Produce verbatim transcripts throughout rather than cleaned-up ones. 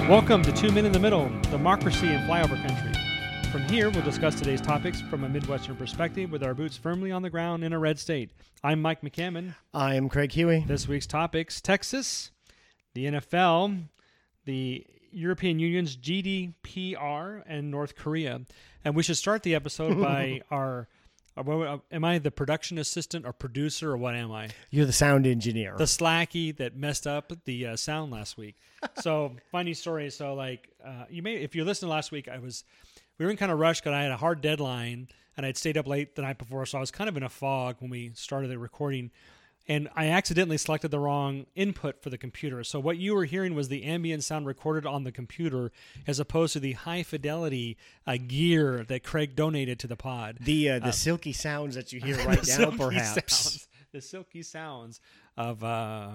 Welcome to Two Men in the Middle, Democracy in Flyover Country. From here, we'll discuss today's topics from a Midwestern perspective with our boots firmly on the ground in a red state. I'm Mike McCammon. I'm Craig Huey. This week's topics, Texas, the N F L, the European Union's G D P R, and North Korea. And we should start the episode by our... Uh, am I the production assistant or producer, or what am I? You're the sound engineer. The slacky that messed up the uh, sound last week. So, funny story. So, like, uh, you may, if you listened last week, I was, we were in kind of rush because I had a hard deadline and I'd stayed up late the night before, so I was kind of in a fog when we started the recording. And I accidentally selected the wrong input for the computer. So what you were hearing was the ambient sound recorded on the computer as opposed to the high-fidelity uh, gear that Craig donated to the pod. The uh, the uh, silky sounds that you hear right now, perhaps. Sounds, the silky sounds of... Uh,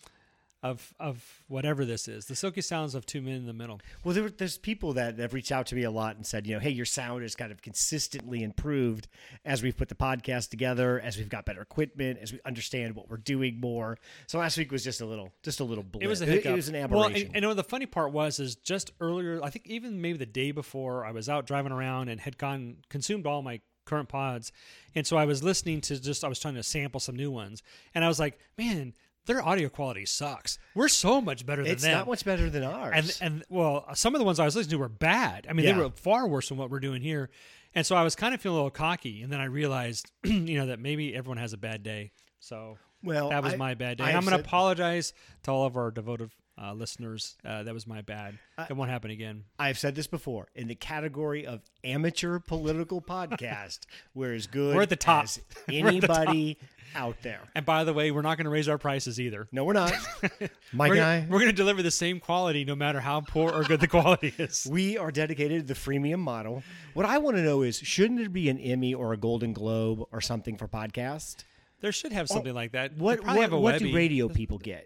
Of of whatever this is, the silky sounds of Two Men in the Middle. Well, there, there's people that have reached out to me a lot and said, you know, hey, your sound is kind of consistently improved as we've put the podcast together, as we've got better equipment, as we understand what we're doing more. So last week was just a little, just a little blip. It was a hiccup. It, it was an aberration. Well, and, and you know, the funny part was, is just earlier, I think even maybe the day before, I was out driving around and had gone consumed all my current pods, and so I was listening to just, I was trying to sample some new ones, and I was like, man, their audio quality sucks. We're so much better than it's them. It's not much better than ours. And, and well, some of the ones I was listening to were bad. I mean, yeah. they were far worse than what we're doing here. And so I was kind of feeling a little cocky. And then I realized, you know, that maybe everyone has a bad day. So well, that was I, my bad day. I And I'm going to said, apologize to all of our devoted uh, listeners. Uh, that was my bad. I, it won't happen again. I've said this before. In the category of amateur political podcast, we're as good we're at the top. as anybody out there. And by the way, we're not going to raise our prices either. No, we're not. Mike we're, and I. We're going to deliver the same quality no matter how poor or good the quality is. We are dedicated to the freemium model. What I want to know is, shouldn't there be an Emmy or a Golden Globe or something for podcast? There should have something oh, like that. What, what, have a what Webby. do radio people get?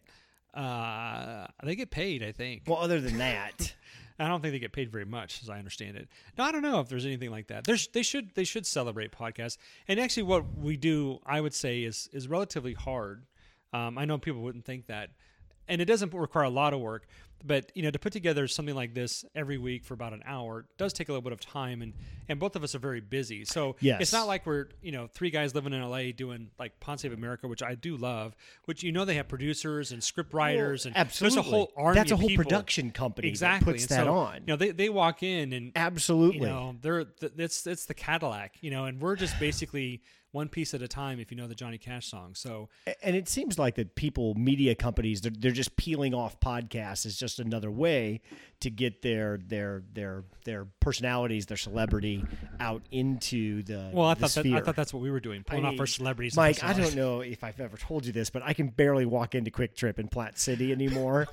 Uh, they get paid, I think. Well, other than that. I don't think they get paid very much, as I understand it. No, I don't know if there's anything like that. There's, they should they should celebrate podcasts. And actually what we do, I would say, is is relatively hard. Um, I know people wouldn't think that. And it doesn't require a lot of work. But, you know, to put together something like this every week for about an hour does take a little bit of time, and, and both of us are very busy. So yes. It's not like we're, you know, three guys living in L A doing like Pod Save America, which I do love, which, you know, they have producers and script writers. Well, and absolutely. There's a whole army That's a of whole people. production company exactly. that puts and that so, on. You know, they, they walk in and absolutely, you know, they're th- it's it's the Cadillac, you know, and we're just basically one piece at a time, if you know the Johnny Cash song. So, and it seems like that people, media companies, they're, they're just peeling off podcasts as just another way to get their their their their personalities, their celebrity out into the well, I the thought that, sphere. I thought that's what we were doing, pulling I off mean, our celebrities. Mike, I don't know if I've ever told you this, but I can barely walk into Quick Trip in Platte City anymore.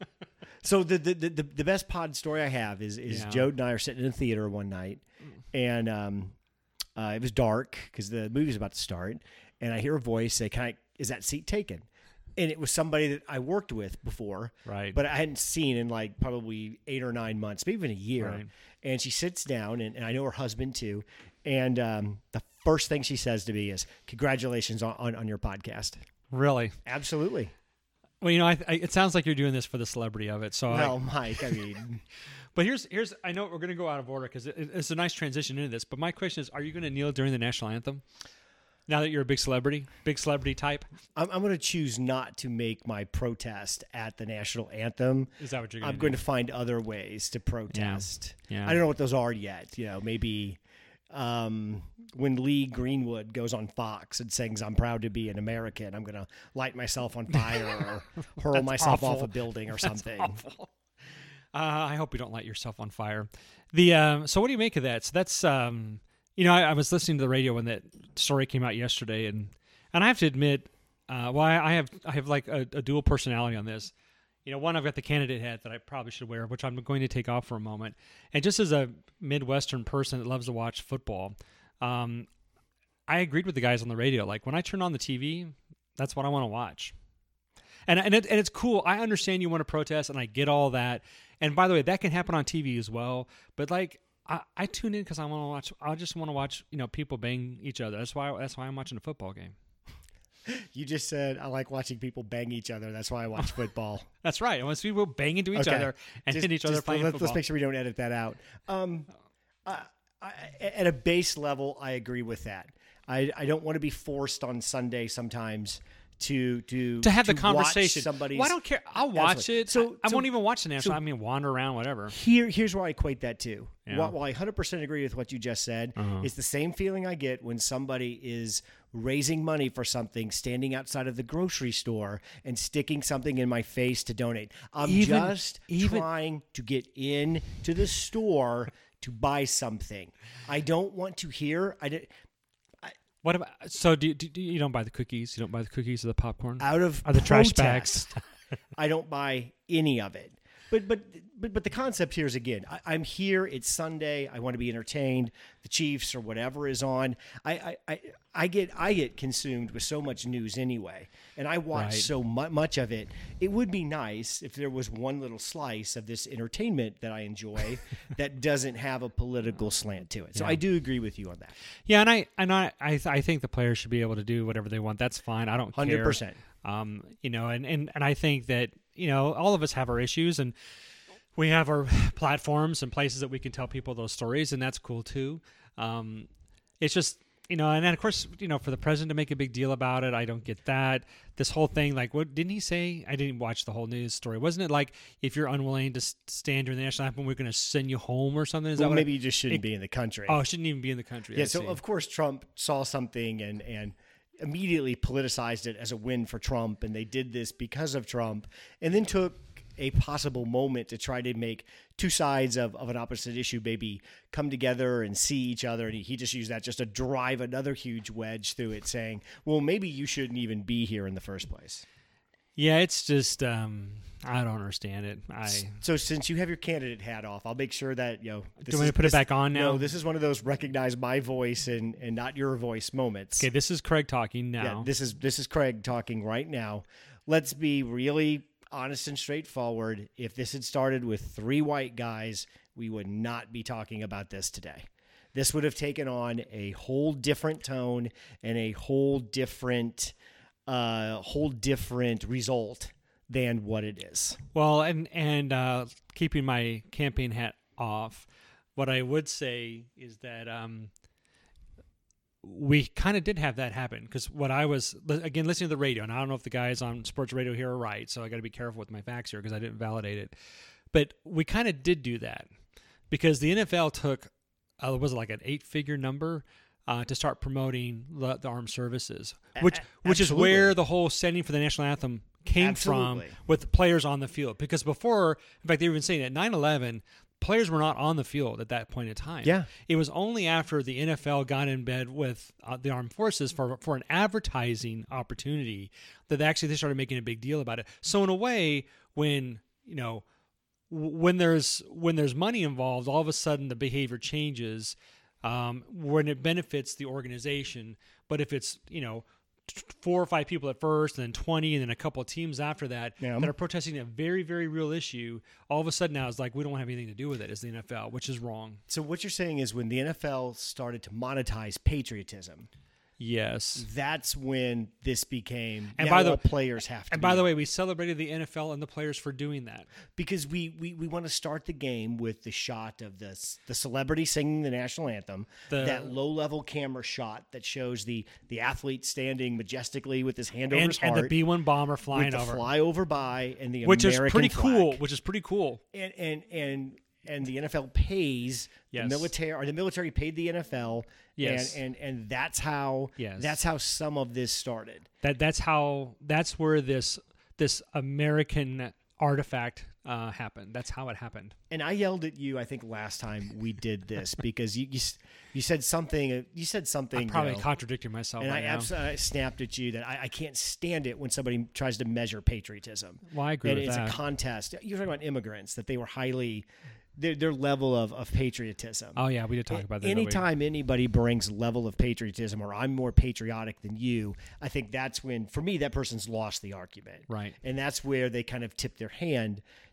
So the, the the the best pod story I have is is yeah. Joe and I are sitting in a theater one night, and um, uh, it was dark because the movie was about to start, and I hear a voice say, "Can I? Is that seat taken?" And it was somebody that I worked with before, right? But I hadn't seen in like probably eight or nine months, maybe even a year. Right. And she sits down, and, and I know her husband too. And um, the first thing she says to me is, "Congratulations on, on, on your podcast." Really? Absolutely. Well, you know, I, I, it sounds like you're doing this for the celebrity of it. So, well, I, Mike, I mean, but here's here's I know we're going to go out of order because it, it's a nice transition into this. But my question is, are you going to kneel during the national anthem? Now that you're a big celebrity, big celebrity type? I'm, I'm going to choose not to make my protest at the national anthem. Is that what you're going to I'm do? going to find other ways to protest. Yeah. Yeah. I don't know what those are yet. You know, maybe um, when Lee Greenwood goes on Fox and sings, "I'm proud to be an American," I'm going to light myself on fire or hurl myself awful. off a building or something. That's awful. Uh, I hope you don't light yourself on fire. The um, So what do you make of that? So that's... Um, You know, I, I was listening to the radio when that story came out yesterday, and, and I have to admit, uh, well, I, I have I have like a, a dual personality on this. You know, one, I've got the candidate hat that I probably should wear, which I'm going to take off for a moment. And just as a Midwestern person that loves to watch football, um, I agreed with the guys on the radio. Like, when I turn on the T V, that's what I want to watch. And and, it, and it's cool. I understand you want to protest, and I get all that. And by the way, that can happen on T V as well. But, like, I, I tune in because I want to watch. I just want to watch, you know, people bang each other. That's why. That's why I'm watching a football game. You just said I like watching people bang each other. That's why I watch football. That's right. I want to see people bang into each Okay. other and Just- hit each other just playing let's, football. let's make sure we don't edit that out. Um, I, I, at a base level, I agree with that. I, I don't want to be forced on Sunday sometimes to to to have the watch conversation. Somebody's, Well, I don't care. I'll watch Absolutely. it. So- I, I so- won't even watch the national. so- I mean, wander around, whatever. Here, here's where I equate that to. Yeah. While, while I one hundred percent agree with what you just said, Uh-huh. it's the same feeling I get when somebody is raising money for something, standing outside of the grocery store and sticking something in my face to donate. I'm Even- just even- trying to get in to the store to buy something. I don't want to hear. I did, What about? So do, do, do you don't buy the cookies? You don't buy the cookies or the popcorn out of or the trash protest, bags? I don't buy any of it. But but but but the concept here is, again, I, I'm here. It's Sunday. I want to be entertained. The Chiefs or whatever is on. I I, I, I get I get consumed with so much news anyway, and I watch Right. so mu- much of it. It would be nice if there was one little slice of this entertainment that I enjoy that doesn't have a political slant to it. So Yeah. I do agree with you on that. Yeah, and I and I I, th- I think the players should be able to do whatever they want. That's fine. I don't care. one hundred percent. Um, you know, and, and, and I think that, you know, all of us have our issues and we have our platforms and places that we can tell people those stories, and that's cool too. Um, it's just, you know, and then of course, you know, for the president to make a big deal about it, I don't get that. This whole thing, like, what didn't he say? I didn't watch the whole news story. Wasn't it like, if you're unwilling to s- stand during the national anthem, we're going to send you home or something? Is Well, that what maybe it- you just shouldn't it- be in the country. Oh, it shouldn't even be in the country. Yeah, I so see. of course Trump saw something and and immediately politicized it as a win for Trump, and they did this because of Trump, and then took a possible moment to try to make two sides of, of an opposite issue maybe come together and see each other, and he, he just used that just to drive another huge wedge through it, saying, well, maybe you shouldn't even be here in the first place. Yeah, it's just um, I don't understand it. I So since you have your candidate hat off, I'll make sure that, you know, Do you want me to put it back on now? No, this is one of those recognize my voice and, and not your voice moments. okay. This is Craig talking Yeah, now. this is this is Craig talking right now. Let's be really honest and straightforward. If this had started with three white guys, we would not be talking about this today. This would have taken on a whole different tone and a whole different uh whole different result than what it is. Well, and and uh, keeping my campaign hat off, what I would say is that um, we kind of did have that happen, because what I was again listening to the radio, and I don't know if the guys on sports radio here are right, so I got to be careful with my facts here because I didn't validate it, but we kind of did do that because the N F L took uh, was it like an eight-figure number uh, to start promoting the, the armed services, which A- which is absolutely. where the whole setting for the national anthem came Absolutely. from, with players on the field. Because before, in fact, they were even saying at nine eleven, players were not on the field at that point in time. Yeah. It was only after the N F L got in bed with uh, the armed forces for for an advertising opportunity that actually they started making a big deal about it. So in a way, when you know w- when there's when there's money involved, all of a sudden the behavior changes um, when it benefits the organization. But if it's you know t- four or five people at first, and then twenty, and then a couple of teams after that Yeah. that are protesting a very, very real issue, all of a sudden now it's like we don't have anything to do with it as the N F L, which is wrong. So what you're saying is when the N F L started to monetize patriotism, Yes. that's when this became And now by the- all players have to And be by the on. way, we celebrated the N F L and the players for doing that. because we, we, we want to start the game with the shot of the the celebrity singing the national anthem, The- that low level camera shot that shows the the athlete standing majestically with his hand over And, his and heart, the B one bomber with flying the over, flyover by and the which American is pretty flag. cool. Which is pretty cool. and and and and the N F L pays Yes. the military, or the military paid the N F L. Yes. and and and that's how Yes. that's how some of this started. That that's how that's where this this American artifact uh, happened. That's how it happened. And I yelled at you, I think, last time we did this because you you, s- you said something. You said something. I'm probably you know, contradicting myself and right I now. absolutely snapped at you that I, I can't stand it when somebody tries to measure patriotism. Well, I agree and with it's that. a contest. You're talking about immigrants, that they were highly, their, their level of, of patriotism. Oh yeah, we did talk about that. didn't we? Anytime anybody brings level of patriotism, or I'm more patriotic than you, I think that's when, for me, that person's lost the argument. Right. And that's where they kind of tip their hand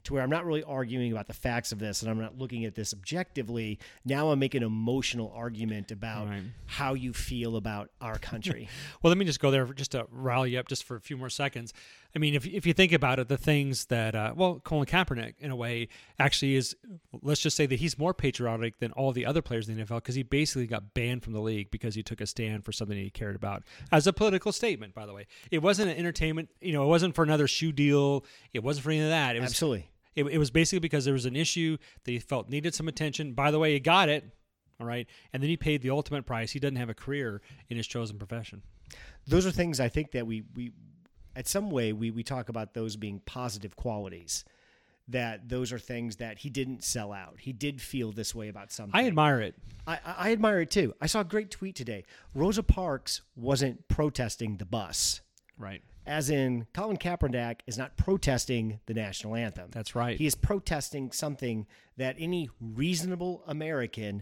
to where I'm not really arguing about the facts of this and I'm not looking at this objectively. Now I'm making an emotional argument about Right. how you feel about our country. Well, let me just go there for, just to rally you up just for a few more seconds. I mean, if if you think about it, the things that, uh, well, Colin Kaepernick, in a way, actually is, let's just say that he's more patriotic than all the other players in the N F L because he basically got banned from the league because he took a stand for something he cared about as a political statement, by the way. It wasn't an entertainment, you know, it wasn't for another shoe deal. It wasn't for any of that. It was, Absolutely. It, it was basically because there was an issue that he felt needed some attention. By the way, he got it, all right? And then he paid the ultimate price. He doesn't have a career in his chosen profession. Those are things I think that we, we at some way, we, we talk about those being positive qualities, that those are things that he didn't sell out. He did feel this way about something. I admire it. I, I admire it too. I saw a great tweet today. Rosa Parks wasn't protesting the bus. Right. As in, Colin Kaepernick is not protesting the national anthem. That's right. He is protesting something that any reasonable American,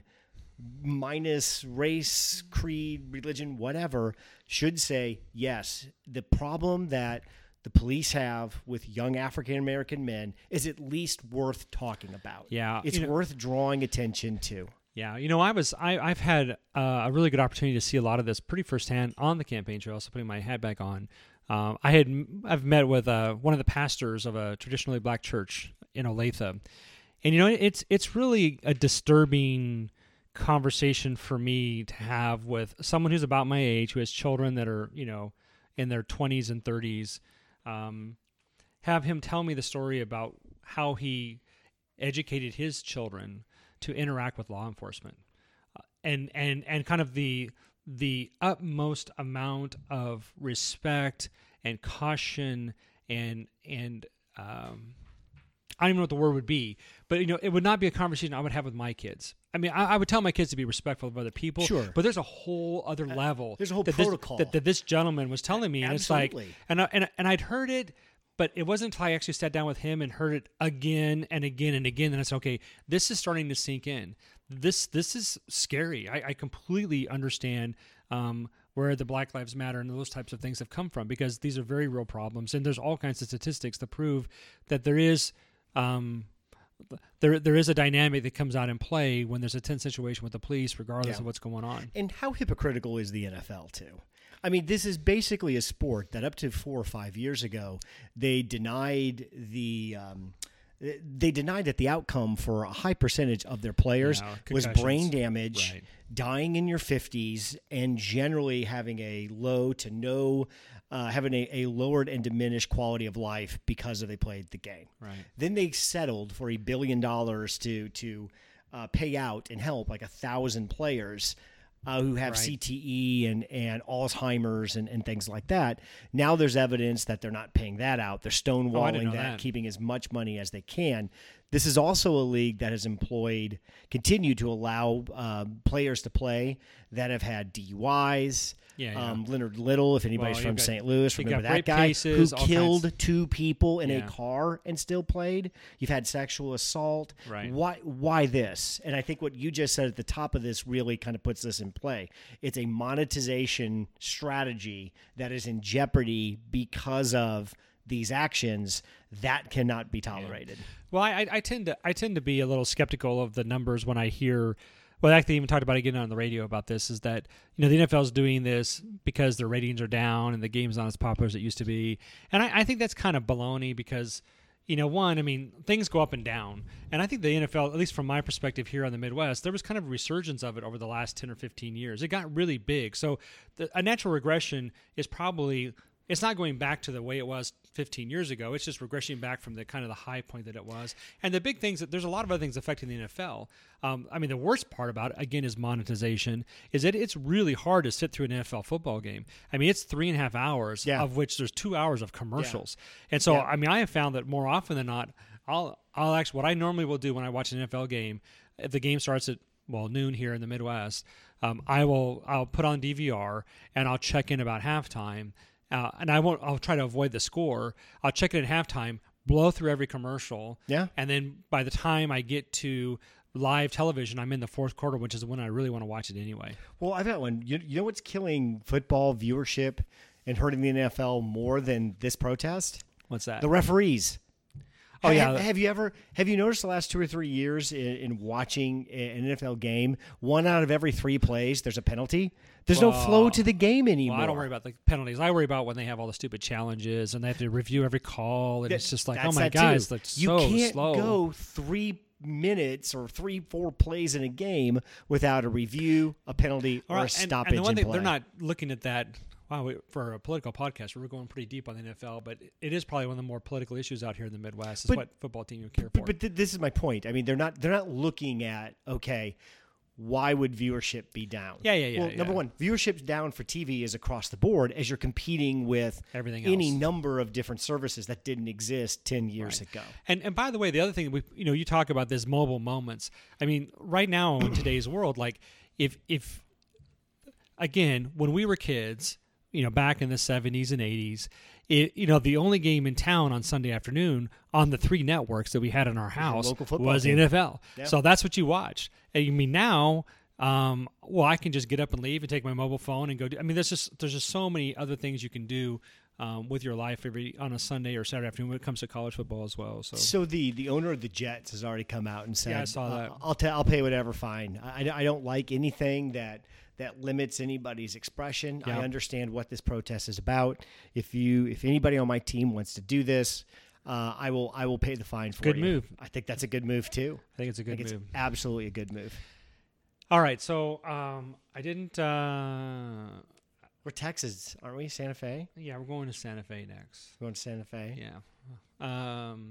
minus race, creed, religion, whatever, should say, yes, the problem that the police have with young African American men is at least worth talking about. Yeah, It's you know- worth drawing attention to. Yeah, you know, I was I, I've had uh, a really good opportunity to see a lot of this pretty firsthand on the campaign trail. So putting my hat back on, um, I had I've met with uh, one of the pastors of a traditionally black church in Olathe, and you know, it's it's really a disturbing conversation for me to have with someone who's about my age, who has children that are, you know, in their twenties and thirties. Um, have him tell me the story about how he educated his children to interact with law enforcement, uh, and and and kind of the the utmost amount of respect and caution and and um, I don't even know what the word would be, but you know, it would not be a conversation I would have with my kids. I mean, I, I would tell my kids to be respectful of other people, Sure. but there's a whole other level. There's a whole that protocol. this, that, that this gentleman was telling me, and Absolutely. it's like, and I, and and I'd heard it. But it wasn't until I actually sat down with him and heard it again and again and again that I said, okay, this is starting to sink in. This this is scary. I, I completely understand um, where the Black Lives Matter and those types of things have come from, because these are very real problems. And there's all kinds of statistics to prove that there is um, there there is a dynamic that comes out in play when there's a tense situation with the police, regardless Yeah. of what's going on. And how hypocritical is the N F L too? I mean, this is basically a sport that up to four or five years ago, they denied the um, they denied that the outcome for a high percentage of their players Yeah, was concussions. brain damage, Right. dying in your fifties, and generally having a low to no, uh, having a, a lowered and diminished quality of life because of they played the game. Right. Then they settled for a billion dollars to to uh, pay out and help like a thousand players uh, who have Right. C T E and, and Alzheimer's and, and things like that. Now there's evidence that they're not paying that out. They're stonewalling Oh, I didn't know that, that. keeping as much money as they can. This is also a league that has employed, continued to allow uh, players to play that have had D U Is. Yeah, yeah. Um, Leonard Little, if anybody's Well, from you've got- Saint Louis, you've remember got that rape guy cases, who all killed kinds. two people in Yeah. a car and still played. You've had sexual assault. Right. Why? Why this? And I think what you just said at the top of this really kind of puts this in play. It's a monetization strategy that is in jeopardy because of these actions that cannot be tolerated. Well, I, I tend to I tend to be a little skeptical of the numbers when I hear. Well, I actually even talked about it again on the radio about this. Is that, you know, the N F L is doing this because their ratings are down and the game's not as popular as it used to be, and I, I think that's kind of baloney because, you know, one, I mean, things go up and down, and I think the N F L, at least from my perspective here on the Midwest, there was kind of a resurgence of it over the last ten or fifteen years. It got really big, so the, a natural regression is probably. It's not going back to the way it was fifteen years ago. It's just regressing back from the kind of the high point that it was. And the big things that there's a lot of other things affecting the N F L. Um, I mean, the worst part about it, again, is monetization, is that it's really hard to sit through an N F L football game. I mean, it's three and a half hours, Yeah. of which there's two hours of commercials. And so, Yeah. I mean, I have found that more often than not, I'll, I'll actually, what I normally will do when I watch an N F L game, if the game starts at, well, noon here in the Midwest, um, I will, I'll put on D V R and I'll check in about halftime. Uh, and I won't. I'll try to avoid the score. I'll check it at halftime, blow through every commercial, Yeah. and then by the time I get to live television, I'm in the fourth quarter, which is when I really want to watch it anyway. Well, I've got one. You, you know what's killing football viewership and hurting the N F L more than this protest? What's that? The referees. Oh, yeah. Have, have you ever have you noticed the last two or three years in, in watching an N F L game, one out of every three plays there's a penalty? There's Well, no flow to the game anymore. Well, I don't worry about the penalties. I worry about when they have all the stupid challenges and they have to review every call, and That- it's just like, that's oh my that guys, too. that's you so can't slow. go three minutes or three, four plays in a game without a review, a penalty, All or right, a and- stoppage and the one in thing play. they're not looking at that. Wow, we, for a political podcast, we're going pretty deep on the N F L, but it is probably one of the more political issues out here in the Midwest. Is But- what football team you care for. But, but th- this is my point. I mean, they're not they're not looking at, okay, why would viewership be down? Yeah, yeah, yeah, Well, number yeah. one, viewership's down for T V is across the board as you're competing with Everything any else. number of different services that didn't exist ten years Right. ago. And and by the way, the other thing we you know you talk about this mobile moments. I mean, right now in today's world, like if if again when we were kids, you know, back in the seventies and eighties, it you know the only game in town on Sunday afternoon on the three networks that we had in our house local football was the team. N F L. Yeah. So that's what you watched. And you mean now. Um, well, I can just get up and leave and take my mobile phone and go do. I mean, there's just there's just so many other things you can do um, with your life every on a Sunday or Saturday afternoon when it comes to college football as well. So, So the, the owner of the Jets has already come out and said, Yeah, I saw that. Uh, I'll ta- I'll pay whatever fine. I, I don't like anything that that limits anybody's expression. Yeah. I understand what this protest is about. If you if anybody on my team wants to do this, uh, I will I will pay the fine for Good you. move. I think that's a good move too. I think it's a I good think move. it's absolutely a good move. All right, so um, I didn't. Uh, We're Texas, aren't we? Santa Fe. yeah, we're going to Santa Fe next. We're going to Santa Fe. Yeah. Um,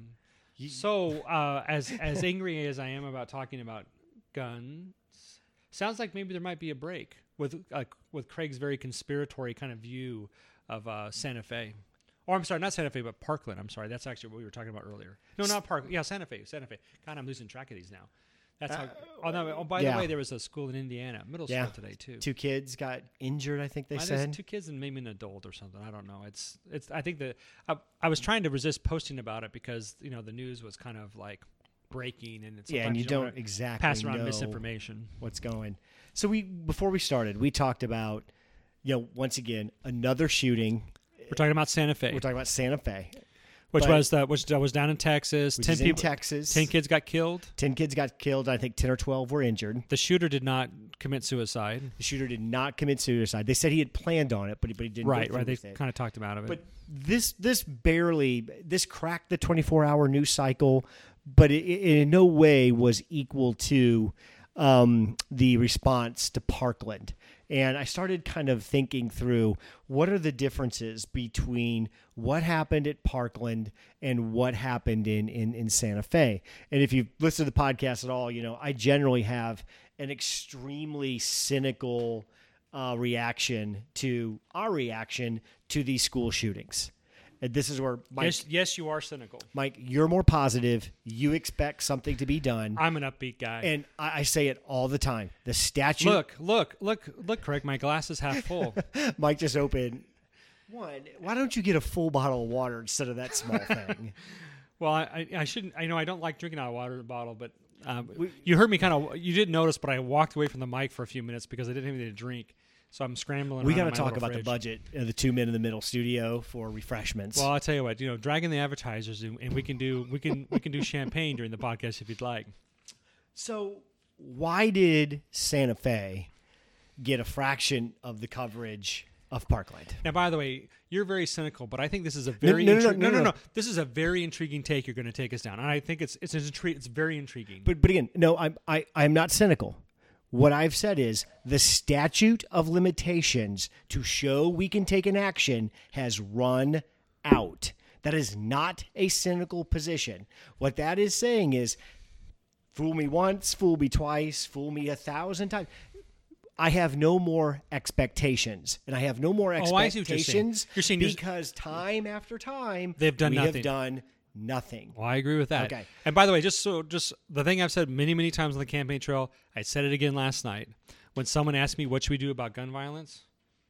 so uh, as as angry as I am about talking about guns, sounds like maybe there might be a break with uh, with Craig's very conspiratory kind of view of uh, Santa Fe. Or I'm sorry, not Santa Fe, but Parkland. I'm sorry, that's actually what we were talking about earlier. No, not Parkland. Yeah, Santa Fe. Santa Fe. God, I'm losing track of these now. That's how. Oh, no, oh by yeah. the way, there was a school in Indiana, middle Yeah. school today too. Two kids got injured, I think they I there's said. two kids and maybe an adult or something. I don't know. It's it's. I think that I, I was trying to resist posting about it because you know the news was kind of like breaking and it's Yeah, and you don't wanna exactly pass around know misinformation. what's going. So we before we started, we talked about, you know, once again another shooting. We're talking about Santa Fe, We're talking about Santa Fe, which but- was the which was down in Texas. which ten is in people, Texas. ten kids got killed. Ten kids got killed. I think ten or twelve were injured. The shooter did not commit suicide. The shooter did not commit suicide. They said he had planned on it, but he, but he didn't. go Right, through right. They with it. kind of talked him out of it. But this this barely this cracked the twenty-four hour news cycle, but it, it in no way was equal to um, the response to Parkland. And I started kind of thinking through what are the differences between what happened at Parkland and what happened in, in, in Santa Fe. And if you've listened to the podcast at all, you know, I generally have an extremely cynical uh, reaction to our reaction to these school shootings. And this is where Mike, yes, yes, you are cynical. Mike, you're more positive. You expect something to be done. I'm an upbeat guy. And I, I say it all the time. The statute. look, look, look, look, Craig. My glass is half full. Mike just opened one. Why don't you get a full bottle of water instead of that small thing? Well, I, I, I shouldn't. I know I don't like drinking out of water bottle, but um, you heard me kind of. You didn't notice, but I walked away from the mic for a few minutes because I didn't have anything to drink. So I'm scrambling. We got to talk about the budget of the two men in the middle studio for refreshments. Well, I'll tell you what. You know, drag in the advertisers, and, and we can do we can we can do champagne during the podcast if you'd like. So why did Santa Fe get a fraction of the coverage of Parkland? Now, by the way, you're very cynical, but I think this is a very no, no, no, intri- no, no, no. This is a very intriguing take. You're going to take us down, and I think it's it's an intri- it's very intriguing. But but again, no, I'm I, I'm not cynical. What I've said is the statute of limitations to show we can take an action has run out. That is not a cynical position. What that is saying is, fool me once, fool me twice, fool me a thousand times. I have no more expectations, and I have no more Oh, I see what you're saying. expectations You're saying there's- because time after time They've done we nothing. have done nothing. Well, I agree with that. Okay. And by the way, just so just the thing I've said many, many times on the campaign trail, I said it again last night. When someone asked me what should we do about gun violence,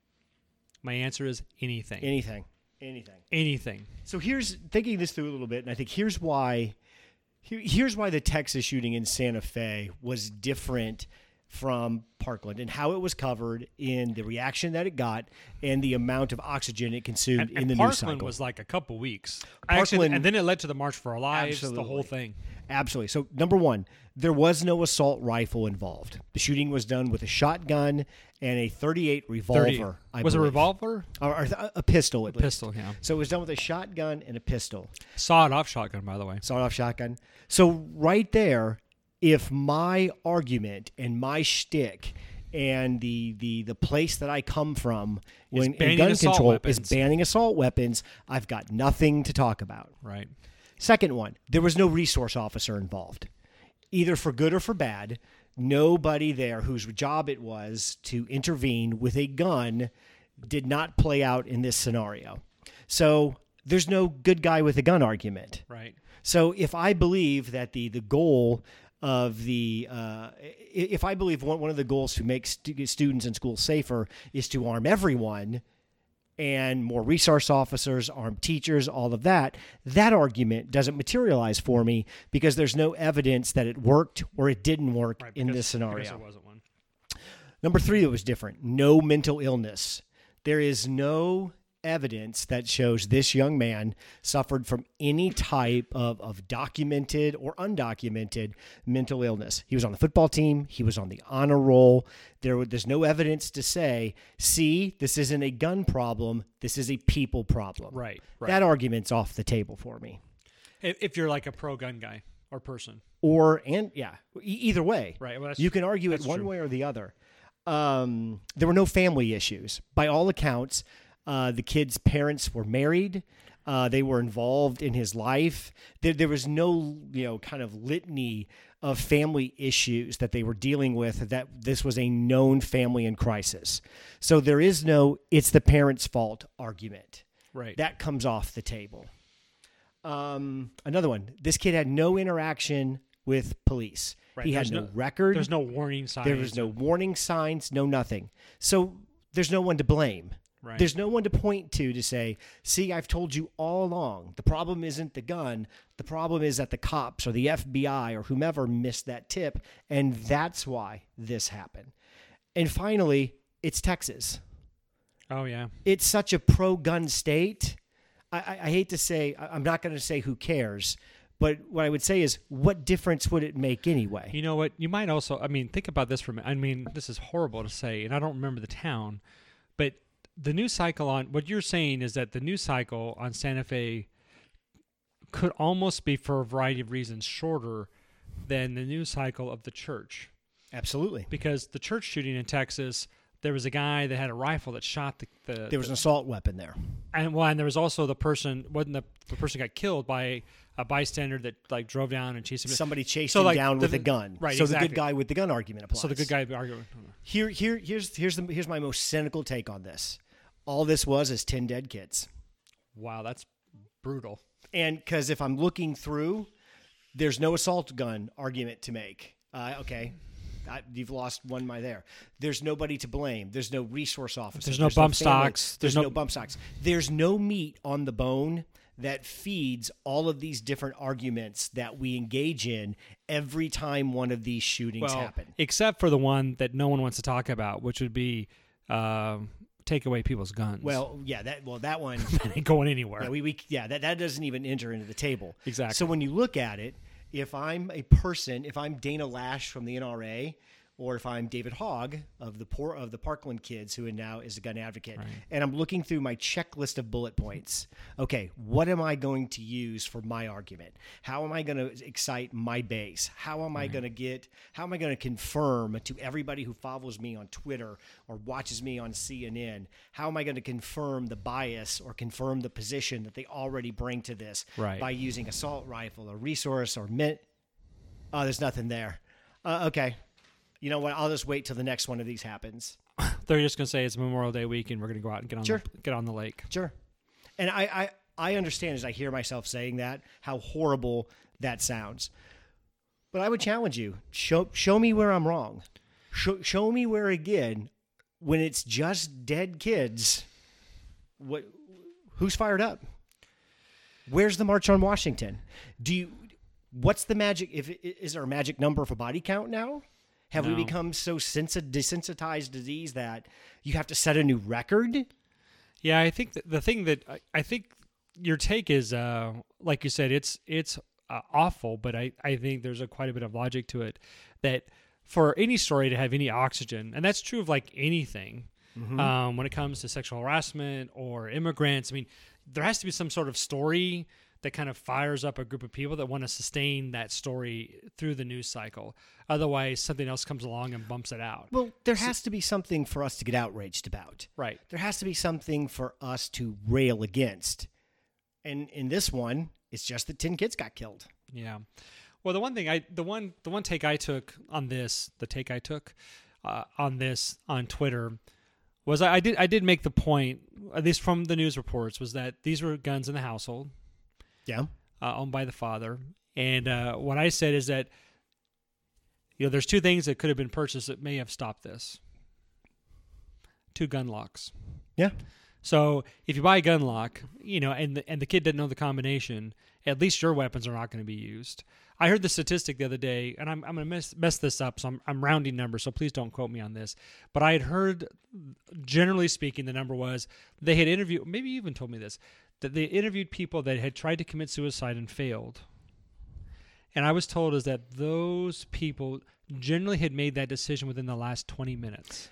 my answer is anything. Anything, anything. anything. So here's thinking this through a little bit, and I think here's why here- here's why the Texas shooting in Santa Fe was different from Parkland and how it was covered in the reaction that it got and the amount of oxygen it consumed And, in and the Parkland news cycle. was like a couple weeks. Parkland- Actually, and then it led to the March for Our Lives, Absolutely. the whole thing. Absolutely. So, number one, there was no assault rifle involved. The shooting was done with a shotgun and a thirty-eight revolver. thirty. I was it a believe. revolver? Or, or a pistol, at least. Pistol, yeah. So it was done with a shotgun and a pistol. Sawed-off shotgun, by the way. Sawed-off shotgun. So right there, if my argument and my shtick and the the the place that I come from when in banning gun assault control weapons. is banning assault weapons, I've got nothing to talk about. Right. Second one, there was no resource officer involved, either for good or for bad. Nobody there whose job it was to intervene with a gun did not play out in this scenario. So there's no good guy with a gun argument. Right. So if I believe that the the goal of the uh, if I believe one, one of the goals to make stu- students in schools safer is to arm everyone and more resource officers, armed teachers, all of that, that argument doesn't materialize for me because there's no evidence that it worked or it didn't work Right, in because- this scenario. because there wasn't one. Number three that was different, no mental illness. There is no evidence that shows this young man suffered from any type of, of documented or undocumented mental illness. He was on the football team. He was on the honor roll. There, there's no evidence to say, see, this isn't a gun problem. This is a people problem. Right. Right. That argument's off the table for me. if, if you're like a pro-gun guy or person. Or, and yeah, e- either way. Right. Well, that's, You can argue it that's one true. way or the other. Um, there were no family issues. By all accounts, uh, the kid's parents were married. Uh, they were involved in his life. There, there was no, you know, kind of litany of family issues that they were dealing with, that this was a known family in crisis. So there is no, it's the parents' fault argument. Right. That comes off the table. Um, another one. This kid had no interaction with police. Right. He had There's no, no- record. There's no warning signs. There was no warning signs, no nothing. So there's no one to blame. Right. There's no one to point to to say, see, I've told you all along. The problem isn't the gun. The problem is that the cops or the F B I or whomever missed that tip, and that's why this happened. And finally, it's Texas. Oh, yeah. It's such a pro-gun state. I, I, I hate to say, I- I'm not going to say who cares, but what I would say is, what difference would it make anyway? You know what? You might also, I mean, think about this for a minute. I mean, this is horrible to say, and I don't remember the town, but the news cycle on, what you're saying is that the news cycle on Santa Fe could almost be, for a variety of reasons, shorter than the news cycle of the church. Absolutely. Because the church shooting in Texas, there was a guy that had a rifle that shot the, the There was an assault weapon there. and well, and there was also the person wasn't the, the person got killed by a bystander that like drove down and chased him. Somebody chased So, him like, down the- with a gun. right, So the exactly. good guy with the gun argument applies. So the good guy arguing. Here, here, here's here's the here's my most cynical take on this. All this was is ten dead kids. Wow, that's brutal. And because if I'm looking through, there's no assault gun argument to make. Uh, okay, I, you've lost one my there. There's nobody to blame. There's no resource officer. There's no bump family. stocks. There's, There's no, no- bump stocks. There's no meat on the bone that feeds all of these different arguments that we engage in every time one of these shootings Well, happen. except for the one that no one wants to talk about, which would be um, take away people's guns. Well, yeah, that well that one. that ain't going anywhere. Yeah, we, we yeah that, that doesn't even enter into the table. Exactly. So when you look at it, if I'm a person, if I'm Dana Lash from the N R A, or if I'm David Hogg of the poor of the Parkland kids, who now is a gun advocate, Right. and I'm looking through my checklist of bullet points. Okay, what am I going to use for my argument? How am I going to excite my base? How am I going to get? How am I going to confirm to everybody who follows me on Twitter or watches me on C N N? How am I going to confirm the bias or confirm the position that they already bring to this Right. by using assault rifle, a resource, or mint? Oh, there's nothing there. Uh, okay. You know what? I'll just wait till the next one of these happens. They're just going to say it's Memorial Day weekend. We're going to go out and get on Sure. the, get on the lake. Sure. And I, I, I understand as I hear myself saying that, how horrible that sounds. But I would challenge you. Show, show me where I'm wrong. Show, show me where, again, when it's just dead kids, what, who's fired up? Where's the March on Washington? Do you, what's the magic? If Is there a magic number for body count now? Have No. we become so sensi- desensitized to these that you have to set a new record? Yeah, I think that the thing that I, I think your take is, uh, like you said, it's it's uh, awful, but I, I think there's a quite a bit of logic to it. That for any story to have any oxygen, and that's true of like anything, Mm-hmm. um, when it comes to sexual harassment or immigrants. I mean, there has to be some sort of story that kind of fires up a group of people that want to sustain that story through the news cycle. Otherwise, something else comes along and bumps it out. Well, there has to be something for us to get outraged about. Right. There has to be something for us to rail against. And in this one, it's just that ten kids got killed. Yeah. Well, the one thing I, the one, the one take I took on this, the take I took uh, on this on Twitter was I, I did, I did make the point, at least from the news reports, was that these were guns in the household, Yeah. uh, owned by the father. And uh, what I said is that, you know, there's two things that could have been purchased that may have stopped this. Two gun locks. Yeah. So if you buy a gun lock, you know, and the, and the kid didn't know the combination, at least your weapons are not going to be used. I heard the statistic the other day, and I'm I'm going to mess, mess this up, so I'm I'm rounding numbers, so please don't quote me on this. But I had heard, generally speaking, the number was they had interviewed, maybe you even told me this, that they interviewed people that had tried to commit suicide and failed. And I was told is that those people generally had made that decision within the last twenty minutes.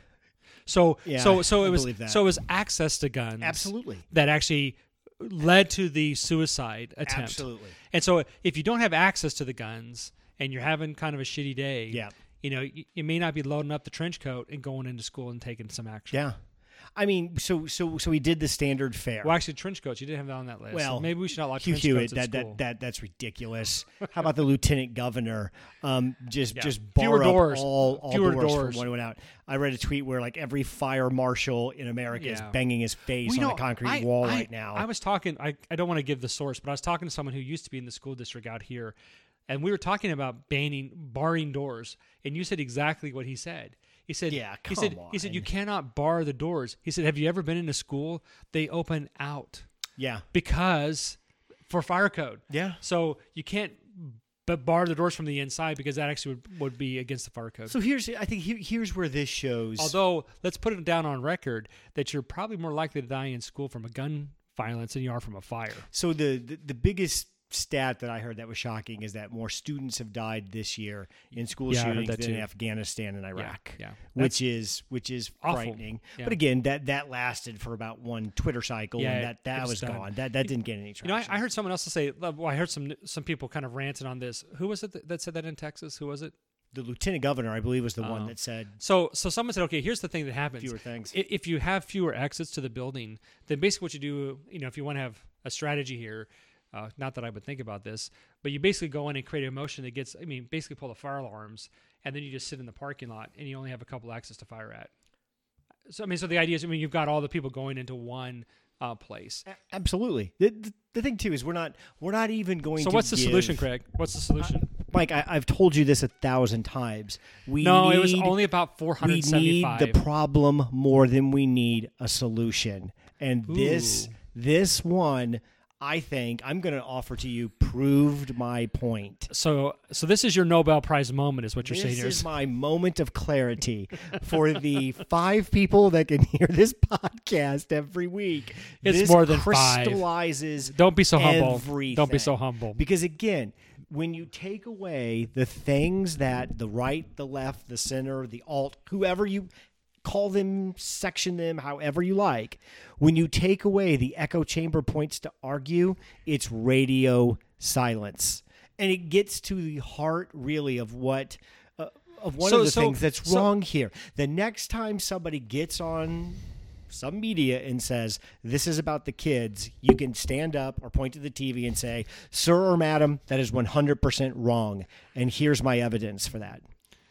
So Yeah, so so I it was believe that. so it was access to guns Absolutely. that actually led to the suicide attempt. Absolutely. And so if you don't have access to the guns and you're having kind of a shitty day, Yeah. you know, you, you may not be loading up the trench coat and going into school and taking some action. Yeah. I mean, so so so he did the standard fare. Well, actually, trench coats, you didn't have that on that list. Well, so maybe we should not like Hugh trench Hewitt, coats at that, school. that that that's ridiculous. How about the lieutenant governor? Um, just Yeah. just Fewer bar up doors. all, all Fewer doors, doors. from one went out. I read a tweet where like every fire marshal in America is Yeah. banging his face Well, you on know, a concrete I- wall I- right now. I was talking, I, I don't want to give the source, but I was talking to someone who used to be in the school district out here, and we were talking about banning, barring doors, and you said exactly what he said. He said, Yeah, he come said, he said, you on. cannot bar the doors. He said, have you ever been in a school? They open out yeah, because for fire code. yeah. So you can't but bar the doors from the inside because that actually would, would be against the fire code. So here's I think here, here's where this shows. Although, let's put it down on record that you're probably more likely to die in school from a gun violence than you are from a fire. So the, the the biggest stat that I heard that was shocking is that more students have died this year in school Yeah, I heard shootings that than in too. Afghanistan and Iraq. yeah. which is which is awful. frightening. Yeah. But again, that that lasted for about one Twitter cycle, Yeah, and it- that that it was was done. gone. That that didn't get any You know, I, traction. I heard someone else say, well, I heard some some people kind of ranting on this. Who was it that, that said that in Texas? Who was it? the lieutenant governor, I believe, was the one Oh. that said So so someone said, okay, here's the thing that happens. fewer things. I- If you have fewer exits to the building, then basically what you do, you know, if you want to have a strategy here, uh, not that I would think about this, but you basically go in and create a motion that gets, I mean, basically pull the fire alarms, and then you just sit in the parking lot, and you only have a couple exits to fire at. So, I mean, so the idea is, I mean, you've got all the people going into one uh, place. A- Absolutely. The, the, the thing too is we're not we're not even going. So to what's the give- solution, Craig? What's the solution? Mike, I, I've told you this a thousand times. We no, need, it was only about four we hundred need seventy-five. the problem more than we need a solution. And this Ooh. this one, I think I'm going to offer to you proved my point. so, so this is your Nobel Prize moment, is what you're saying This here. is my moment of clarity for the five people that can hear this podcast every week. It's this more than five. crystallizes Don't be so humble. everything. Don't be so humble. Because again, when you take away the things that the right, the left, the center, the alt, whoever you call them, section them, however you like, when you take away the echo chamber points to argue, it's radio silence. And it gets to the heart, really, of what uh, of one So- of the so- things that's so- wrong here. The next time somebody gets on some media and says, this is about the kids, you can stand up or point to the T V and say, sir or madam, that is one hundred percent wrong. And here's my evidence for that.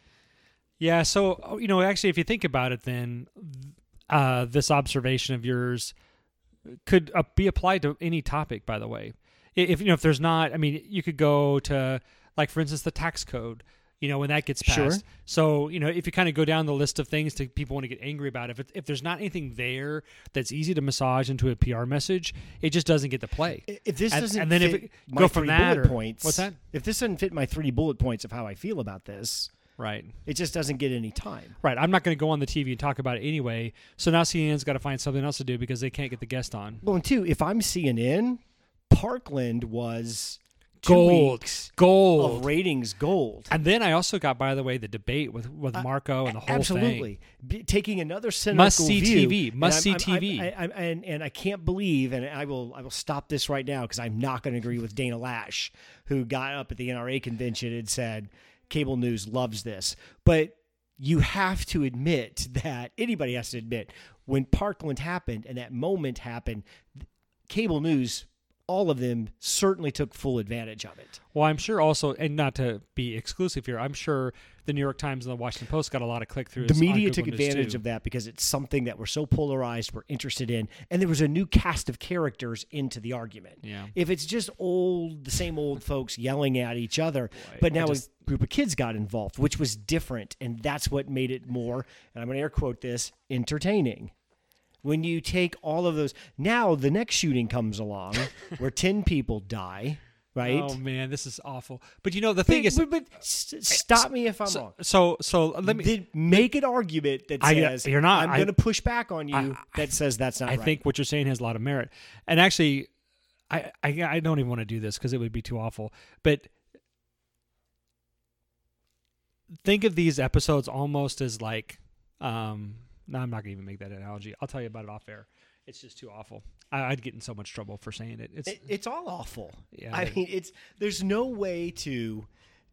Yeah, so, you know, actually, if you think about it, then uh, this observation of yours could uh, be applied to any topic, by the way. I- If, you know, if there's not, I mean, you could go to, like, for instance, the tax code, you know, when that gets passed. Sure. So, you know, if you kind of go down the list of things that people want to get angry about, if, it, if there's not anything there that's easy to massage into a P R message, it just doesn't get to play. If this And- doesn't and then if fit it- my go from three that bullet or- points, what's that? If this doesn't fit my three bullet points of how I feel about this, Right. It just doesn't get any time. Right. I'm not going to go on the T V and talk about it anyway. So now C N N's got to find something else to do because they can't get the guest on. Well, and two, if I'm C N N, Parkland was two Gold. weeks Gold. of ratings gold. And then I also got, by the way, the debate with, with Marco and the whole Absolutely. thing. B- taking another cynical Must see view. T V. Must see And I'm- T V. I'm- I- I- and, and I can't believe, and I will I will stop this right now because I'm not going to agree with Dana Lash, who got up at the N R A convention and said, cable news loves this. But you have to admit that, anybody has to admit, when Parkland happened and that moment happened, cable news, all of them certainly took full advantage of it. Well, I'm sure also, and not to be exclusive here, I'm sure the New York Times and the Washington Post got a lot of click-throughs. The media on took Google News, advantage too. of that because it's something that we're so polarized, we're interested in, and there was a new cast of characters into the argument. Yeah. If it's just old, the same old folks yelling at each other, Boy, but I now just- a group of kids got involved, which was different, and that's what made it more, and I'm going to air quote this, entertaining. When you take all of those, now the next shooting comes along where ten people die, right? Oh, man, this is awful. But, you know, the thing but, is... but, but s- stop me if I'm so, wrong. So, so let me... Did make an argument that I- says you're not- I'm I- going to push back on you I- that says that's not I right. think what you're saying has a lot of merit. And actually, I, I, I don't even want to do this because it would be too awful. But think of these episodes almost as like... Um, no, I'm not going to even make that analogy. I'll tell you about it off air. It's just too awful. I, I'd get in so much trouble for saying it. It's It, it's all awful. Yeah, I it- mean, it's there's no way to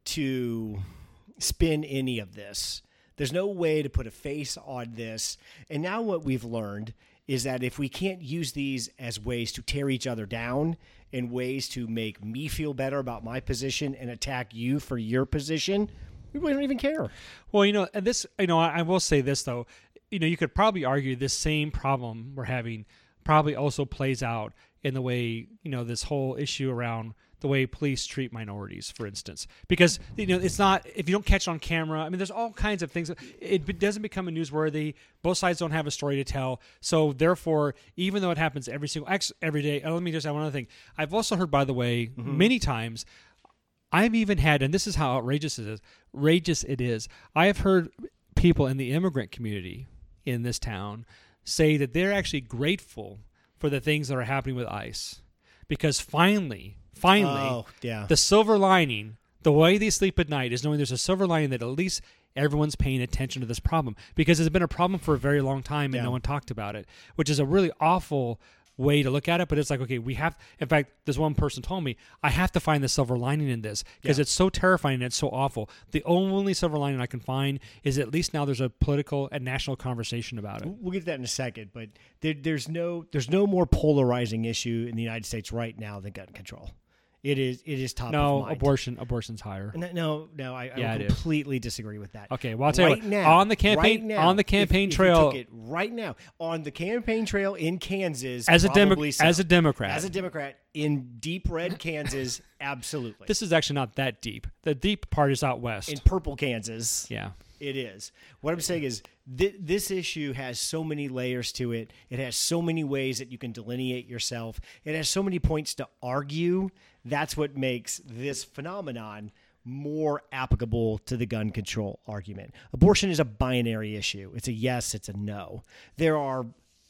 to spin any of this. There's no way to put a face on this. And now what we've learned is that if we can't use these as ways to tear each other down and ways to make me feel better about my position and attack you for your position, we really don't even care. Well, you know, and this, you know, I, I will say this though. You know, you could probably argue this same problem we're having probably also plays out in the way, you know, this whole issue around the way police treat minorities, for instance. Because, you know, it's not, if you don't catch it on camera, I mean, there's all kinds of things. It b- doesn't become a newsworthy. Both sides don't have a story to tell. So, therefore, even though it happens every single, ex- every day, and let me just add one other thing. I've also heard, by the way, mm-hmm. many times, I've even had, and this is how outrageous it is, outrageous it is, I have heard people in the immigrant community in this town say that they're actually grateful for the things that are happening with ICE because finally, finally, Oh, yeah. the silver lining, the way they sleep at night is knowing there's a silver lining that at least everyone's paying attention to this problem because it's been a problem for a very long time and Yeah. no one talked about it, which is a really awful way to look at it. But it's like, okay, we have, in fact, this one person told me, I have to find the silver lining in this because Yeah. it's so terrifying and it's so awful. The only silver lining I can find is at least now there's a political and national conversation about it. We'll get to that in a second, but there, there's no there's no more polarizing issue in the United States right now than gun control. It is it is top No, of mind. abortion, abortion's higher. No, no, no I, Yeah, I it is. completely disagree with that. Okay, well, I'll tell you right what, now, on the campaign- right now, on the campaign if, trail- if you took it right now on the campaign trail in Kansas, As a Demo- probably so. as a Democrat. as a Democrat in deep red Kansas, absolutely. This is actually not that deep. The deep part is out west. in purple Kansas, yeah. it is. What I'm saying is th- this issue has so many layers to it. It has so many ways that you can delineate yourself. It has so many points to argue. That's what makes this phenomenon more applicable to the gun control argument. Abortion is a binary issue. It's a yes, it's a no. There are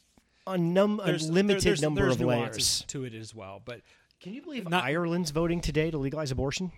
a num- There's, unlimited there- there's, number there's of nuances layers. to it as well, but Can you believe Not- Ireland's voting today to legalize abortion?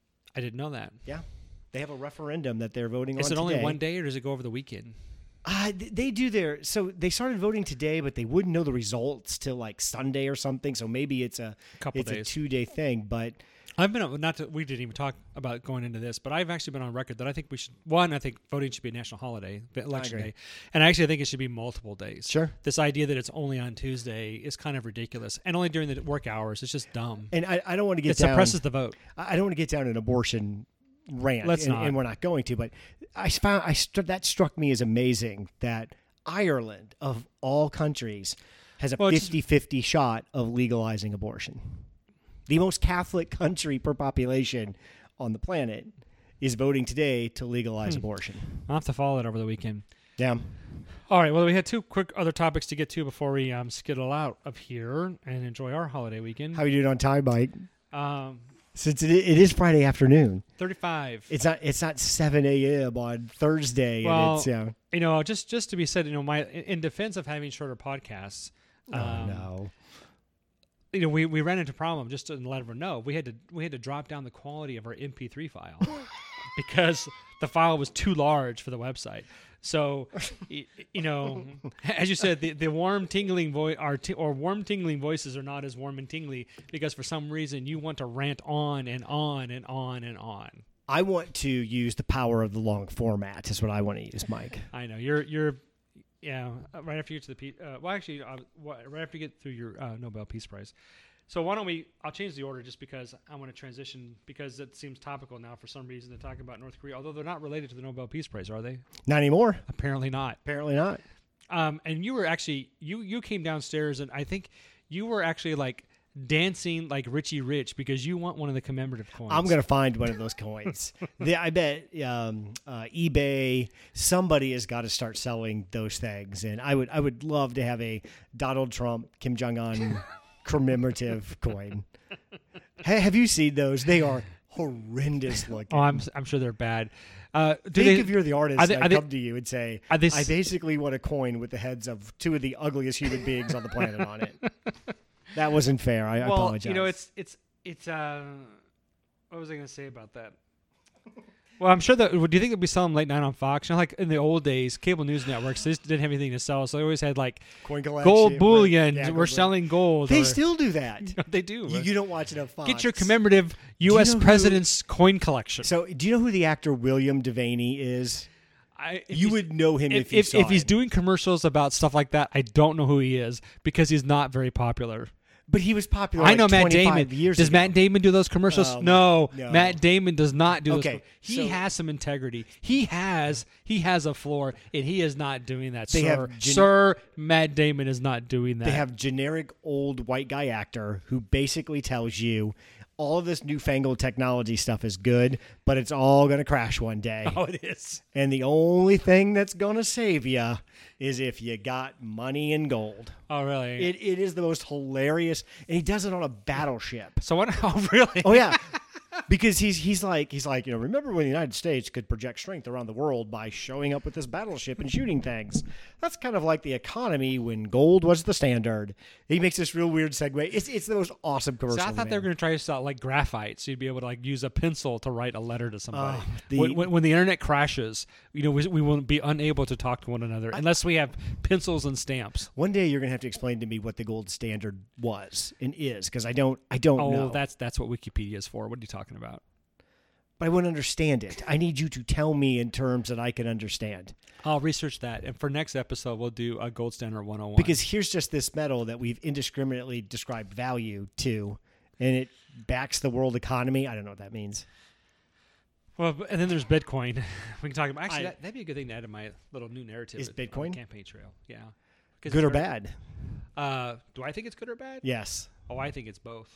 I didn't know that. Yeah. They have a referendum that they're voting Is on it only today. one day or does it go over the weekend? Uh, th- they do their so they started voting today, but they wouldn't know the results till like Sunday or something. So maybe it's a Couple it's days. a two day thing. But I've been not to, we didn't even talk about going into this, but I've actually been on record that I think we should one. I think voting should be a national holiday, election agree. day, and actually I think it should be multiple days. Sure. This idea that it's only on Tuesday is kind of ridiculous, and only during the work hours. It's just dumb. and I, I don't want to get It down. suppresses the vote. I I don't want to get down an abortion rant. Let's and, not. and we're not going to. But I found I st- that struck me as amazing that Ireland of all countries has a Well, it's- fifty-fifty shot of legalizing abortion. The most Catholic country per population on the planet is voting today to legalize Hmm. abortion. I'll have to follow it over the weekend. Yeah. All right. Well, we had two quick other topics to get to before we um, skittle out of here and enjoy our holiday weekend. How are you doing on time, Mike? Um, Since it, it is Friday afternoon. thirty-five. It's not it's not seven a.m. on Thursday. Well, and it's, yeah. you know, just just to be said, you know, my in defense of having shorter podcasts, Oh, um, no. you know, we, we ran into a problem just to let everyone know. We had to we had to drop down the quality of our M P three file because the file was too large for the website. So, y- you know, as you said, the, the warm tingling voice or, t- or warm tingling voices are not as warm and tingly because for some reason you want to rant on and on and on and on. I want to use the power of the long format is what I want to use, Mike. I know you're you're yeah. Right after you get to the Pe- uh, well, actually, uh, right after you get through your uh, Nobel Peace Prize. So why don't we? I'll change the order just because I want to transition because it seems topical now for some reason to talk about North Korea. Although they're not related to the Nobel Peace Prize, are they? Not anymore. Apparently not. Apparently not. Um, and you were actually you you came downstairs and I think you were actually like dancing like Richie Rich because you want one of the commemorative coins. I'm gonna find one of those coins. the, I bet um, uh, eBay. Somebody has got to start selling those things, and I would I would love to have a Donald Trump, Kim Jong Un commemorative coin. Ha- have you seen those? They are horrendous looking. Oh, I'm I'm sure they're bad. Uh, do Think they, if you're the artist, are they- and are I they- come to you and say, are they I s- basically want a coin with the heads of two of the ugliest human beings on the planet on it. That wasn't fair. I, I well, apologize. you know, it's it's it's. Uh, what was I going to say about that? Well, I'm sure that. Do you think they'll be selling late night on Fox? You know, like in the old days, cable news networks they just didn't have anything to sell, so they always had like coin collection, gold right? bullion. Yeah, We're gold selling gold. They or- still do that. they do. You, you don't watch enough Fox. Get your commemorative U you S know who- president's coin collection. So, do you know who the actor William Devaney is? I, if You he's- would know him if, if you if, saw if he's him. doing commercials about stuff like that. I don't know who he is because he's not very popular. But he was popular. I know like Matt twenty-five Damon. Years Does ago. Matt Damon do those commercials? Um, no. no. Matt Damon does not do those. Okay, com- He so- has some integrity. He has he has a floor, and he is not doing that, They sir. have gen- sir, Matt Damon is not doing that. They have generic old white guy actor who basically tells you all of this newfangled technology stuff is good, but it's all going to crash one day. Oh, it is. And the only thing that's going to save you is if you got money and gold. Oh, really? It It is the most hilarious. And he does it on a battleship. so what? Oh, really? Oh, yeah. Because he's he's like he's like you know remember when the United States could project strength around the world by showing up with this battleship and shooting things? That's kind of like the economy when gold was the standard. He makes this real weird segue. It's it's the most awesome commercial. So I thought they were going to try to sell like graphite, so you'd be able to like use a pencil to write a letter to somebody. Oh, the- when, when, when the internet crashes, you know we, we will be unable to talk to one another unless we have pencils and stamps. One day you're going to have to explain to me what the gold standard was and is because I don't I don't Oh, know. that's that's what Wikipedia is for. What are you talking about? But I wouldn't understand it. I need you to tell me in terms that I can understand. I'll research that, and for next episode we'll do a gold standard one oh one. Because here's just this metal that we've indiscriminately described value to, and it backs the world economy. I don't know what that means. well, and then there's Bitcoin. We can talk about actually I- that, that'd be a good thing to add to my little new narrative. Is on the Bitcoin? campaign trail? Yeah. 'Cause Good or it's very- bad? Uh, do I think it's good or bad? Yes. Oh, I think it's both.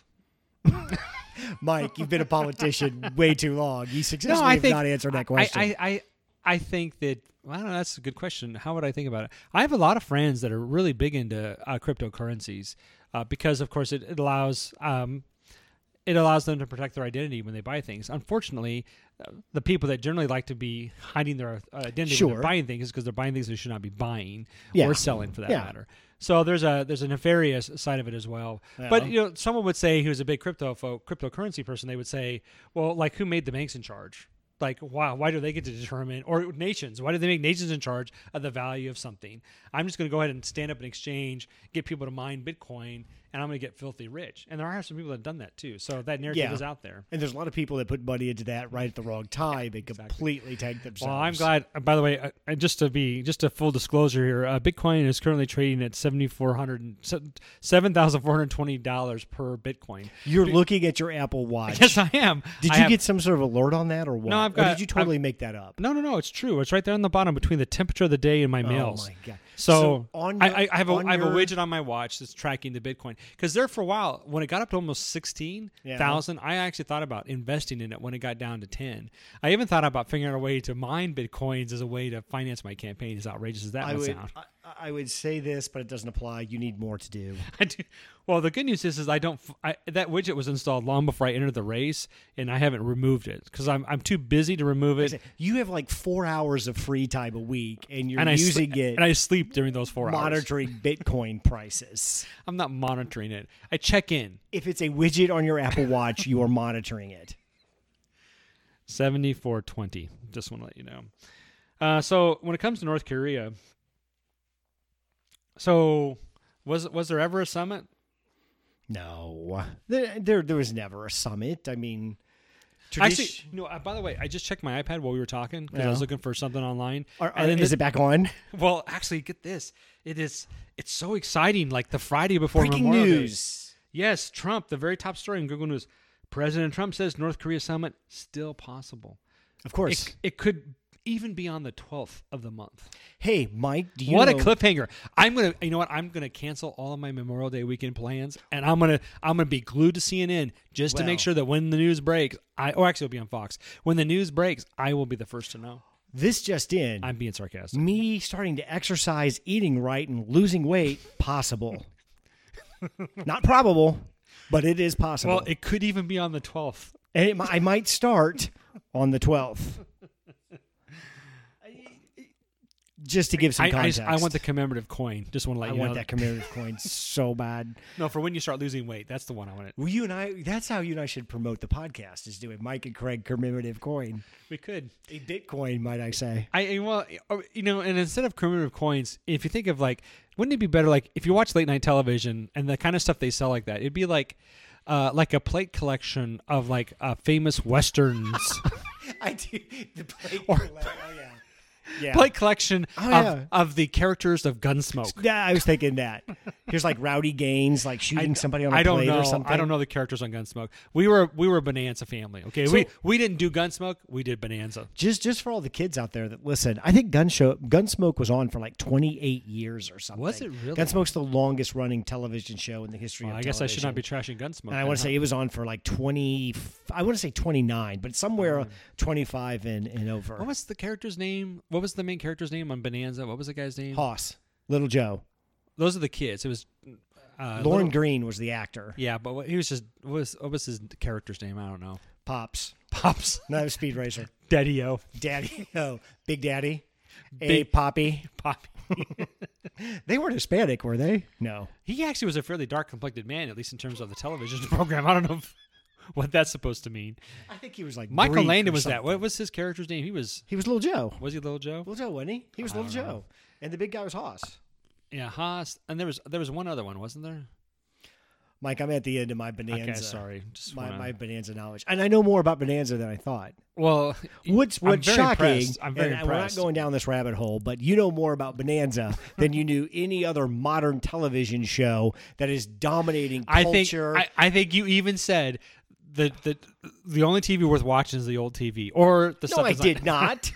Mike, you've been a politician way too long. You successfully No, I have think not answered that question. I, I, I, I think that well, I don't know. That's a good question. How would I think about it? I have a lot of friends that are really big into uh, cryptocurrencies uh, because, of course, it, it allows um, it allows them to protect their identity when they buy things. Unfortunately, uh, the people that generally like to be hiding their uh, identity when Sure. they're buying things is because they're buying things they should not be buying Yeah. or selling, for that Yeah. matter. So there's a there's a nefarious side of it as well. Yeah. But you know, someone would say who's a big crypto folk, cryptocurrency person, they would say, well, like who made the banks in charge? Like, wow, why do they get to determine, or nations, why do they make nations in charge of the value of something? I'm just going to go ahead and stand up an exchange, get people to mine Bitcoin, and I'm going to get filthy rich. And there are some people that have done that too. So that narrative Yeah. is out there. and there's a lot of people that put money into that right at the wrong time and Exactly. completely tank themselves. Well, I'm glad. uh, By the way, uh, uh, just to be just a full disclosure here, uh, Bitcoin is currently trading at seven thousand four hundred seven thousand four hundred twenty dollars per Bitcoin. You're looking at your Apple Watch. Yes, I am. Did I you have- get some sort of alert on that or what? No, I've Or got- did you totally make that up? No, no, no. It's true. It's right there on the bottom between the temperature of the day and my mails. Oh my god! So, on I, your- I, I have a on I have a your- widget on my watch that's tracking the Bitcoin because there for a while when it got up to almost sixteen thousand, I actually thought about investing in it when it got down to ten. I even thought about figuring out a way to mine Bitcoins as a way to finance my campaign. As outrageous as that I would would, sound. I- I would say this, but it doesn't apply. You need more to do. I do. Well, the good news is, is I don't. I, that widget was installed long before I entered the race, and I haven't removed it because I'm I'm too busy to remove it. You have like four hours of free time a week, and you're and I using sl- it. and I sleep during those four monitoring hours. Bitcoin prices. I'm not monitoring it. I check in. If it's a widget on your Apple Watch, you are monitoring it. seventy-four twenty. Just want to let you know. Uh, so when it comes to North Korea, so was was there ever a summit? No, there, there, there was never a summit. I mean, actually, tradi- no. Uh, by the way, I just checked my iPad while we were talking because I Yeah. was looking for something online. Are, are, and then is the- it back on? Well, actually, get this. It is. It's so exciting. Like the Friday before Breaking Memorial Day. news. Yes, Trump. The very top story in Google News. President Trump says North Korea summit still possible. Of course. It, it could even be on the twelfth of the month. Hey, Mike, do you What know, a cliffhanger! I'm gonna, you know what? I'm gonna cancel all of my Memorial Day weekend plans, and I'm gonna, I'm gonna be glued to C N N just to Well. make sure that when the news breaks, I, or actually it'll be on Fox. When the news breaks, I will be the first to know. this just in? I'm being sarcastic. me starting to exercise, eating right, and losing weight possible. Not probable, but it is possible. Well, it could even be on the twelfth. and it, mi- I might start on the twelfth. Just to give some I, I, context. just- I want the commemorative coin. Just want to let I you want know. that commemorative coin so bad. No, for when you start losing weight, that's the one I want. It. Well, you and I, that's how you and I should promote the podcast, is doing Mike and Craig commemorative coin. We could. A Bitcoin, might I say. I well, you know, and instead of commemorative coins, if you think of like, wouldn't it be better like if you watch late night television and the kind of stuff they sell like that, it'd be like, uh, like a plate collection of like uh, famous westerns, I do. The plate Or- collect- oh, yeah. Yeah. plate collection Oh, of, yeah. of the characters of Gunsmoke. Yeah, I was thinking that. Here's like Rowdy Gaines, like shooting somebody on a I don't plate know. or something. I don't know the characters on Gunsmoke. We were we were a Bonanza family. Okay, So- we we didn't do Gunsmoke. We did Bonanza. Just, just for all the kids out there that listen, I think Gun Show, Gunsmoke was on for like twenty-eight years or something. Was it really? Gunsmoke's the longest running television show in the history Well, of I guess I should not be television. trashing Gunsmoke. And I then, want to huh? say it was on for like twenty. I want to say twenty-nine, but it's somewhere Oh. twenty-five and, and over. What was the character's name? What was the main character's name on Bonanza? What was the guy's name? Hoss, Little Joe, Those are the kids. It was uh, Lauren Little- Green was the actor. Yeah, but what, he was just what was what was his character's name? I don't know. Pops, Pops, no, it was Speed Racer. Daddy-O, Daddy, oh, Big Daddy, a Big- Poppy. Poppy. They weren't Hispanic, were they? No. He actually was a fairly dark complected man, at least in terms of the television program. I don't know if, what that's supposed to mean. I think he was like Michael Greek Landon or was that. something. What was his character's name? He was He was Little Joe. was he Little Joe? Little Joe, wasn't he? He was I Little don't Joe, know. and the big guy was Hoss. Yeah, Haas. And there was there was one other one, wasn't there? Mike, I'm at the end of my Bonanza. Okay, sorry. Just My, wanna- my Bonanza knowledge, and I know more about Bonanza than I thought. well, What's I'm what's very shocking? impressed. I'm very and We're not impressed. going down this rabbit hole, but you know more about Bonanza than you knew any other modern television show that is dominating I think culture. I, I think you even said that the the only T V worth watching is the old T V or the no, stuff I that's did not.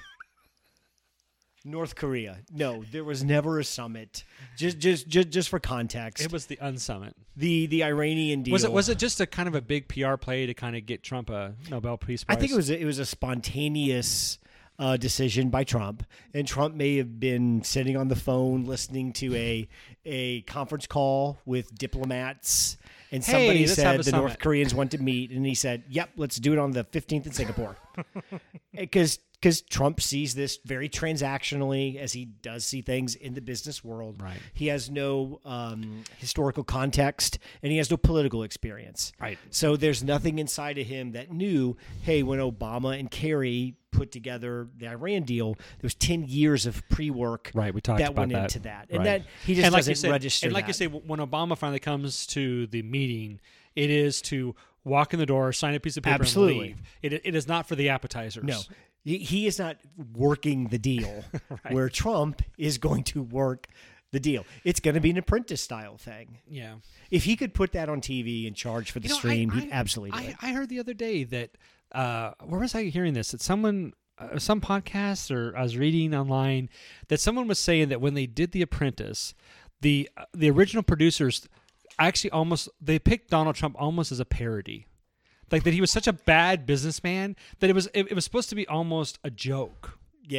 North Korea. No, there was never a summit. Just, just, just, just for context, It was the unsummit. the the Iranian deal. Was it was it just a kind of a big P R play to kind of get Trump a Nobel Peace I Prize? think it was a, it was a spontaneous uh, decision by Trump, and Trump may have been sitting on the phone listening to a a conference call with diplomats, and Hey, somebody let's have said a the North summit. Koreans want to meet, and he said, "Yep, let's do it on the fifteenth in Singapore," because. Because Trump sees this very transactionally, as he does see things in the business world. Right. He has no um, historical context, and he has no political experience. Right. So there's nothing inside of him that knew, hey, when Obama and Kerry put together the Iran deal, there was ten years of pre-work Right, we talked that about went that. into that. And Right. that he just and like doesn't you said, register And like you that. say, when Obama finally comes to the meeting, it is to walk in the door, sign a piece of paper, Absolutely. and leave. It, it is not for the appetizers. No, he he is not working the deal where Trump is going to work the deal. It's going to be an apprentice style thing. Yeah. If he could put that on T V and charge for the You know, stream, I- he'd I- absolutely do I, it. I heard the other day that uh, where was I hearing this? That someone, uh, some podcast, or I was reading online that someone was saying that when they did The Apprentice, the uh, the original producers actually almost they picked Donald Trump almost as a parody, like that he was such a bad businessman that it was it, it was supposed to be almost a joke. Yeah.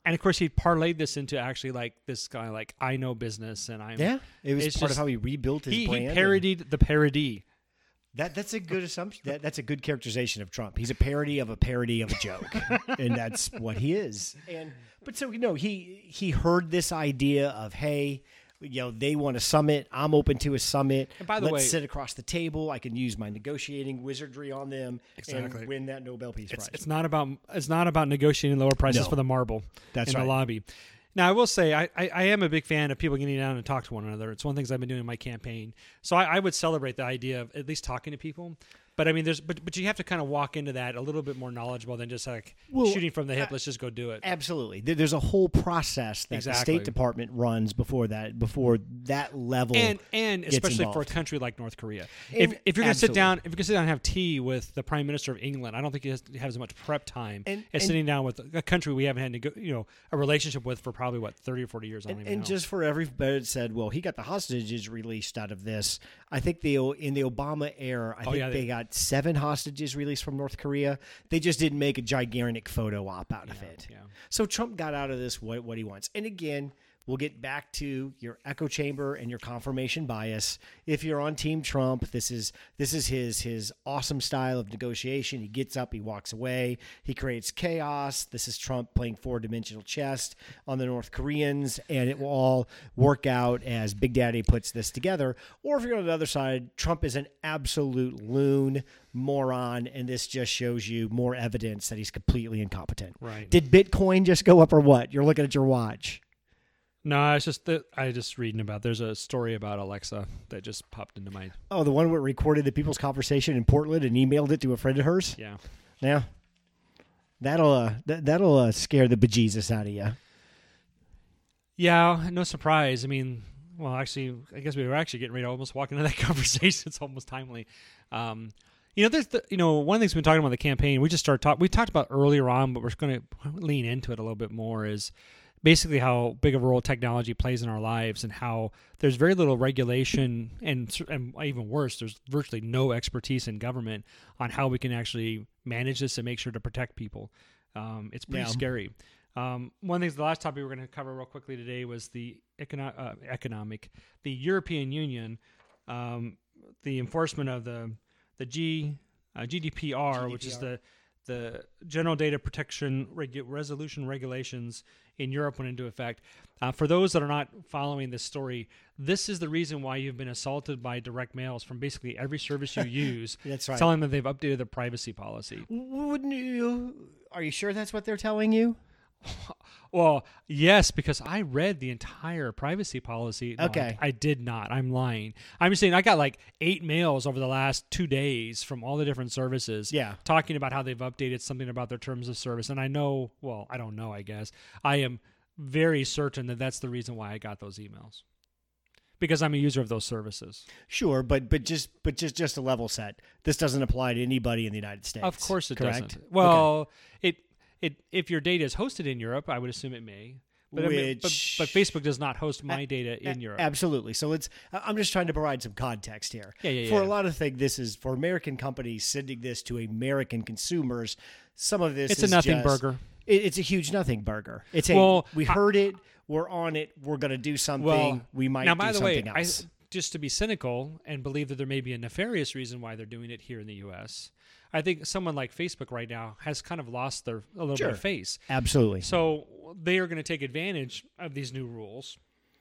And of course, he parlayed this into actually like this guy, like I know business, and I'm Yeah, it was it's part just- of how he rebuilt his he, brand. he and- parodied the parody. That that's a good assumption. That, that's a good characterization of Trump. He's a parody of a parody of a joke, and that's what he is. And but so you know, he he heard this idea of, hey, you know, they want a summit. I'm open to a summit. And by the Let's way- sit across the table. I can use my negotiating wizardry on them Exactly. and win that Nobel Peace It's, Prize. it's not about it's not about negotiating lower prices No. for the marble That's in right. the lobby. Now, I will say I, I, I am a big fan of people getting down and talk to one another. It's one of the things I've been doing in my campaign. So I, I would celebrate the idea of at least talking to people. But I mean, there's but but you have to kind of walk into that a little bit more knowledgeable than just like Well, shooting from the hip. Let's just go do it. Absolutely. There- There's a whole process that the Exactly. State Department runs before that before that level. And and gets especially for a involved. country like North Korea, And if if you're going to sit absolutely. down, if you're going to sit down and have tea with the Prime Minister of England, I don't think he has, he has as much prep time And- as and- sitting down with a country we haven't had nego- you know a relationship with for probably what thirty or forty years. I don't And, even and know. just for everybody that said, well, he got the hostages released out of this. I think the in the Obama era, I think Oh, yeah, they, they- got seven hostages released from North Korea. They just didn't make a gigantic photo op out of Yeah, it. yeah. So Trump got out of this what, what he wants. And again, we'll get back to your echo chamber and your confirmation bias. If you're on Team Trump, this is this is his his awesome style of negotiation. He gets up, he walks away, he creates chaos. This is Trump playing four-dimensional chess on the North Koreans, and it will all work out as Big Daddy puts this together. Or if you're on the other side, Trump is an absolute loon, moron, and this just shows you more evidence that he's completely incompetent. Right. Did Bitcoin just go up or what? You're looking at your watch. No, it's just that I just reading about. There's a story about Alexa that just popped into my Oh, the one where it recorded the people's conversation in Portland and emailed it to a friend of hers? yeah. Yeah. That'll uh, th- that'll uh, scare the bejesus out of you. Yeah, no surprise. I mean, well, actually, I guess we were actually getting ready to almost walk into that conversation. It's almost timely. Um, you know, there's the, you know, one of the things we've been talking about in the campaign, we just started talking, we talked about earlier on, but we're going to lean into it a little bit more, is basically how big of a role technology plays in our lives and how there's very little regulation and, and even worse, there's virtually no expertise in government on how we can actually manage this and make sure to protect people. Um, it's pretty Yeah. scary. Um, one of the things, the last topic we're going to cover real quickly today was the econo- uh, economic, the European Union, um, the enforcement of the the G uh, G D P R, which is the the General Data Protection Regu- Resolution regulations in Europe went into effect. Uh, for those that are not following this story, this is the reason why you've been assaulted by direct mails from basically every service you use, That's right. telling them they've updated their privacy policy. Wouldn't you? Are you sure that's what they're telling you? Well, yes, because I read the entire privacy policy. No, Okay. I, I did not. I'm lying. I'm just saying I got like eight mails over the last two days from all the different services. Yeah. Talking about how they've updated something about their terms of service. And I know, well, I don't know, I guess. I am very certain that that's the reason why I got those emails. Because I'm a user of those services. Sure, but but just but just just a level set. This doesn't apply to anybody in the United States. Of course it correct? doesn't. Well, it it if your data is hosted in Europe, I would assume it may. But, I mean, but, Which- but Facebook does not host my data in A- Europe. Absolutely. So let's. I- I'm just trying to provide some context here. Yeah, yeah, For yeah. a lot of things, this is for American companies sending this to American consumers. Some of this It's is a nothing just- burger. It, it's a huge nothing burger. It's a Well, we I- heard it. We're on it. We're going to do something. Well, we might now, do by the way, something I, else. just to be cynical and believe that there may be a nefarious reason why they're doing it here in the U S, I think someone like Facebook right now has kind of lost their a little Sure. bit of face. Absolutely. So they are going to take advantage of these new rules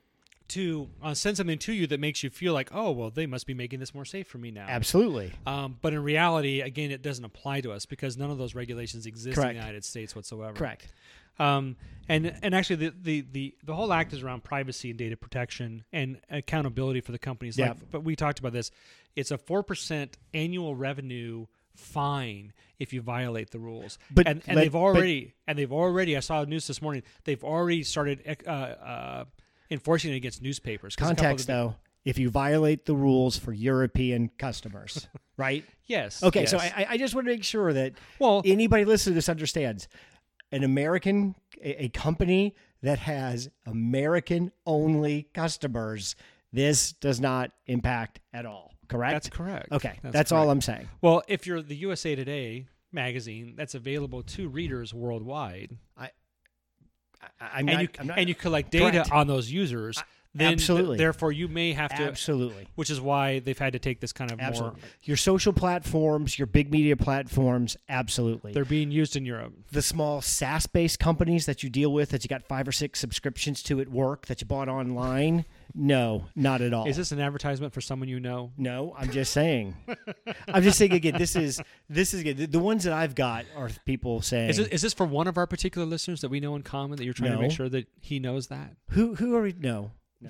to uh, send something to you that makes you feel like, oh, well, they must be making this more safe for me now. Absolutely. Um, but in reality, again, it doesn't apply to us because none of those regulations exist Correct. in the United States whatsoever. Correct. Um, and and actually, the, the, the, the whole act is around privacy and data protection and accountability for the companies. Yeah. Like, but we talked about this. It's a four percent annual revenue fine if you violate the rules. But and, and let- they've but- already and they've already. I saw news this morning. They've already started uh, uh, enforcing it against newspapers. 'Cause a couple of Context, the- though. If you violate the rules for European customers, right? Yes. Okay, so yes. I, I just want to make sure that well, anybody listening to this understands an American, a, a company that has American only customers, this does not impact at all. Correct? that's correct. Okay, that's, That's all correct. I'm saying. Well, if you're the U S A Today magazine, that's available to readers worldwide. I, I'm and not, you I'm not, and you collect data correct. on those users. Then absolutely. Th- therefore, you may have to. Absolutely. Which is why they've had to take this kind of Absolutely. more. Your social platforms, your big media platforms, absolutely. They're being used in Europe. The small SaaS-based companies that you deal with, that you got five or six subscriptions to at work, that you bought online, no, not at all. Is this an advertisement for someone you know? No, I'm just saying. I'm just saying again. This is this is again, the, the ones that I've got are people saying. Is, it, is this for one of our particular listeners that we know in common that you're trying No. to make sure that he knows that? Who who are we? No, no.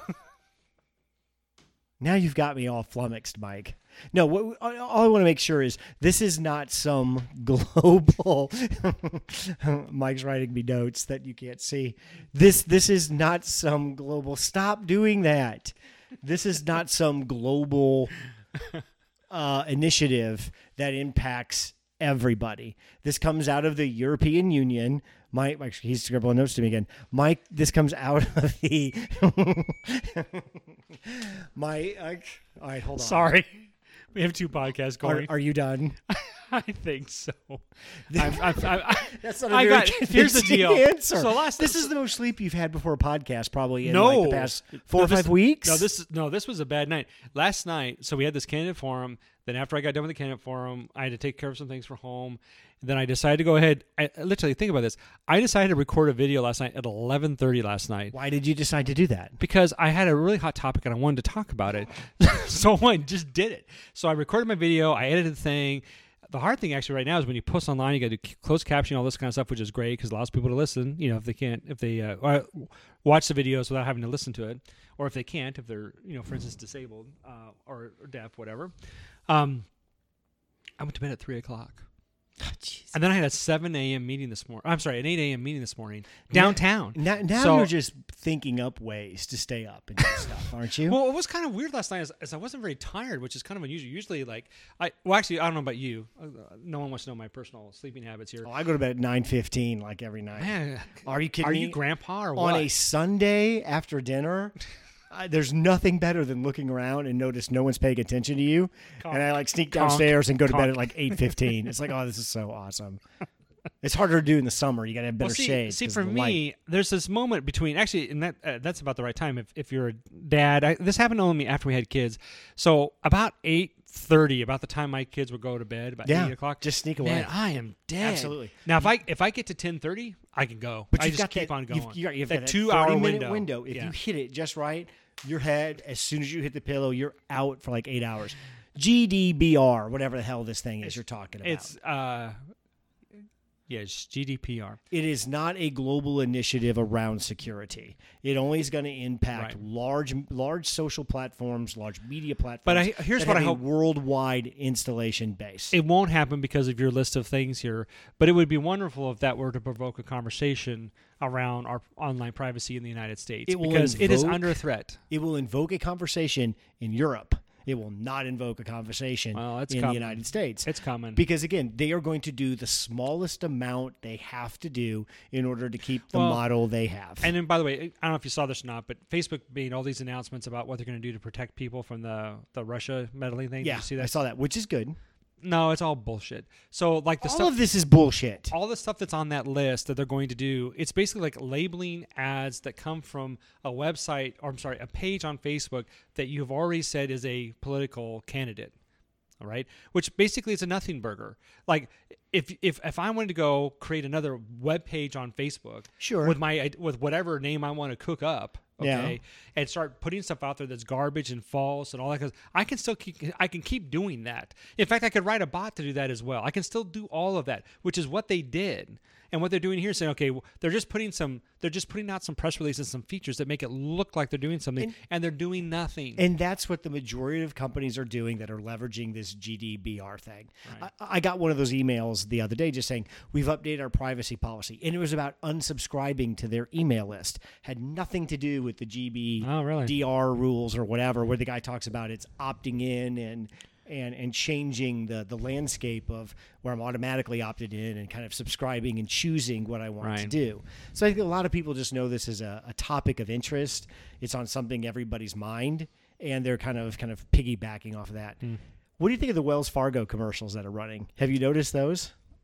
Now you've got me all flummoxed, Mike. No, what, all I want to make sure is this is not some global. Mike's writing me notes that you can't see. This this is not some global. Stop doing that. This is not some global uh, initiative that impacts everybody. This comes out of the European Union. Mike, Mike, he's scribbling notes to me again. Mike, this comes out of the. My, uh, all right, hold on. Sorry, we have two podcasts Are, going. are you done? I think so. I'm, I'm, I'm, I, That's not a I very got. Here's the convincing deal. answer. So last this is the most sleep you've had before a podcast, probably in no like the past four no, or five this, weeks. No, this no, this was a bad night. Last night, so we had this candidate forum. Then after I got done with the candidate forum, I had to take care of some things for home. Then I decided to go ahead. I, literally, think about this. I decided to record a video last night at eleven thirty last night. Why did you decide to do that? Because I had a really hot topic and I wanted to talk about it. So I just did it. So I recorded my video. I edited the thing. The hard thing actually right now is when you post online, you got to do closed captioning, all this kind of stuff, which is great because it allows people to listen. You know, if they can't, if they uh, or watch the videos without having to listen to it, or if they can't, if they're, you know, for instance, disabled uh, or, or deaf, whatever. Um, I went to bed at three o'clock. Oh, and then I had a seven a.m. meeting this morning. I'm sorry, an eight a.m. meeting this morning downtown. Now, now So- you're just thinking up ways to stay up and do stuff, aren't you? Well, it was kind of weird last night is, is I wasn't very tired, which is kind of unusual. Usually, like, I well, actually, I don't know about you. Uh, no one wants to know my personal sleeping habits here. oh, I go to bed at nine fifteen, like every night. Man, Are you kidding are me? you grandpa or On what? a Sunday after dinner, I, there's nothing better than looking around and notice no one's paying attention to you. Conk. And I like sneak Conk. downstairs and go to bed Conk. at like eight fifteen. It's like, oh, this is so awesome. It's harder to do in the summer. You got to have better well, see, shades. see 'cause for of the me, light. there's this moment between actually, and that uh, that's about the right time. If if you're a dad, I, this happened to me after we had kids. So about eight thirty, about the time my kids would go to bed, about Yeah, eight o'clock, just sneak away. Man, I am dead. Absolutely. Now, if I if I get to ten thirty, I can go. But I you've just got keep that, on going. You've, you got, you've that got two hour thirty-minute window. window. If Yeah. you hit it just right, your head, as soon as you hit the pillow, you're out for like eight hours. G D B R, whatever the hell this thing is It's- you're talking about. It's uh, yeah, it's G D P R. It is not a global initiative around security. It only is going to impact Right. large, large social platforms, large media platforms. But I- here's that what have I a hope- worldwide installation base. It won't happen because of your list of things here, but it would be wonderful if that were to provoke a conversation around our online privacy in the United States It will because it is invoke- under threat. It will invoke a conversation in Europe. It will not invoke a conversation Well, it's in coming. the United States. It's coming. Because, again, they are going to do the smallest amount they have to do in order to keep the Well, model they have. And then, by the way, I don't know if you saw this or not, but Facebook made all these announcements about what they're going to do to protect people from the, the Russia meddling thing. Did yeah, you see I that? saw that, which is good. No, it's all bullshit. So, like the All stuff, of this is bullshit. all the stuff that's on that list that they're going to do, it's basically like labeling ads that come from a website, or I'm sorry, a page on Facebook that you have already said is a political candidate. All right, which basically is a nothing burger. Like if if if I wanted to go create another web page on Facebook, Sure. with my with whatever name I want to cook up, okay, Yeah. and start putting stuff out there that's garbage and false and all that, because I can still keep I can keep doing that. In fact, I could write a bot to do that as well. I can still do all of that, which is what they did. And what they're doing here is saying, okay, well, they're just putting some, they're just putting out some press releases, some features that make it look like they're doing something, and, And- they're doing nothing. And that's what the majority of companies are doing that are leveraging this G D B R thing. Right. I, I got one of those emails the other day just saying, we've updated our privacy policy. And it was about unsubscribing to their email list. Had nothing to do with the G B Oh, really? D R rules or whatever, where the guy talks about it's opting in and and and changing the the landscape of where I'm automatically opted in and kind of subscribing and choosing what I want to Right. do. So I think a lot of people just know this is a, a topic of interest. It's on something everybody's mind, and they're kind of kind of piggybacking off of that. Hmm. What do you think of the Wells Fargo commercials that are running? Have you noticed those?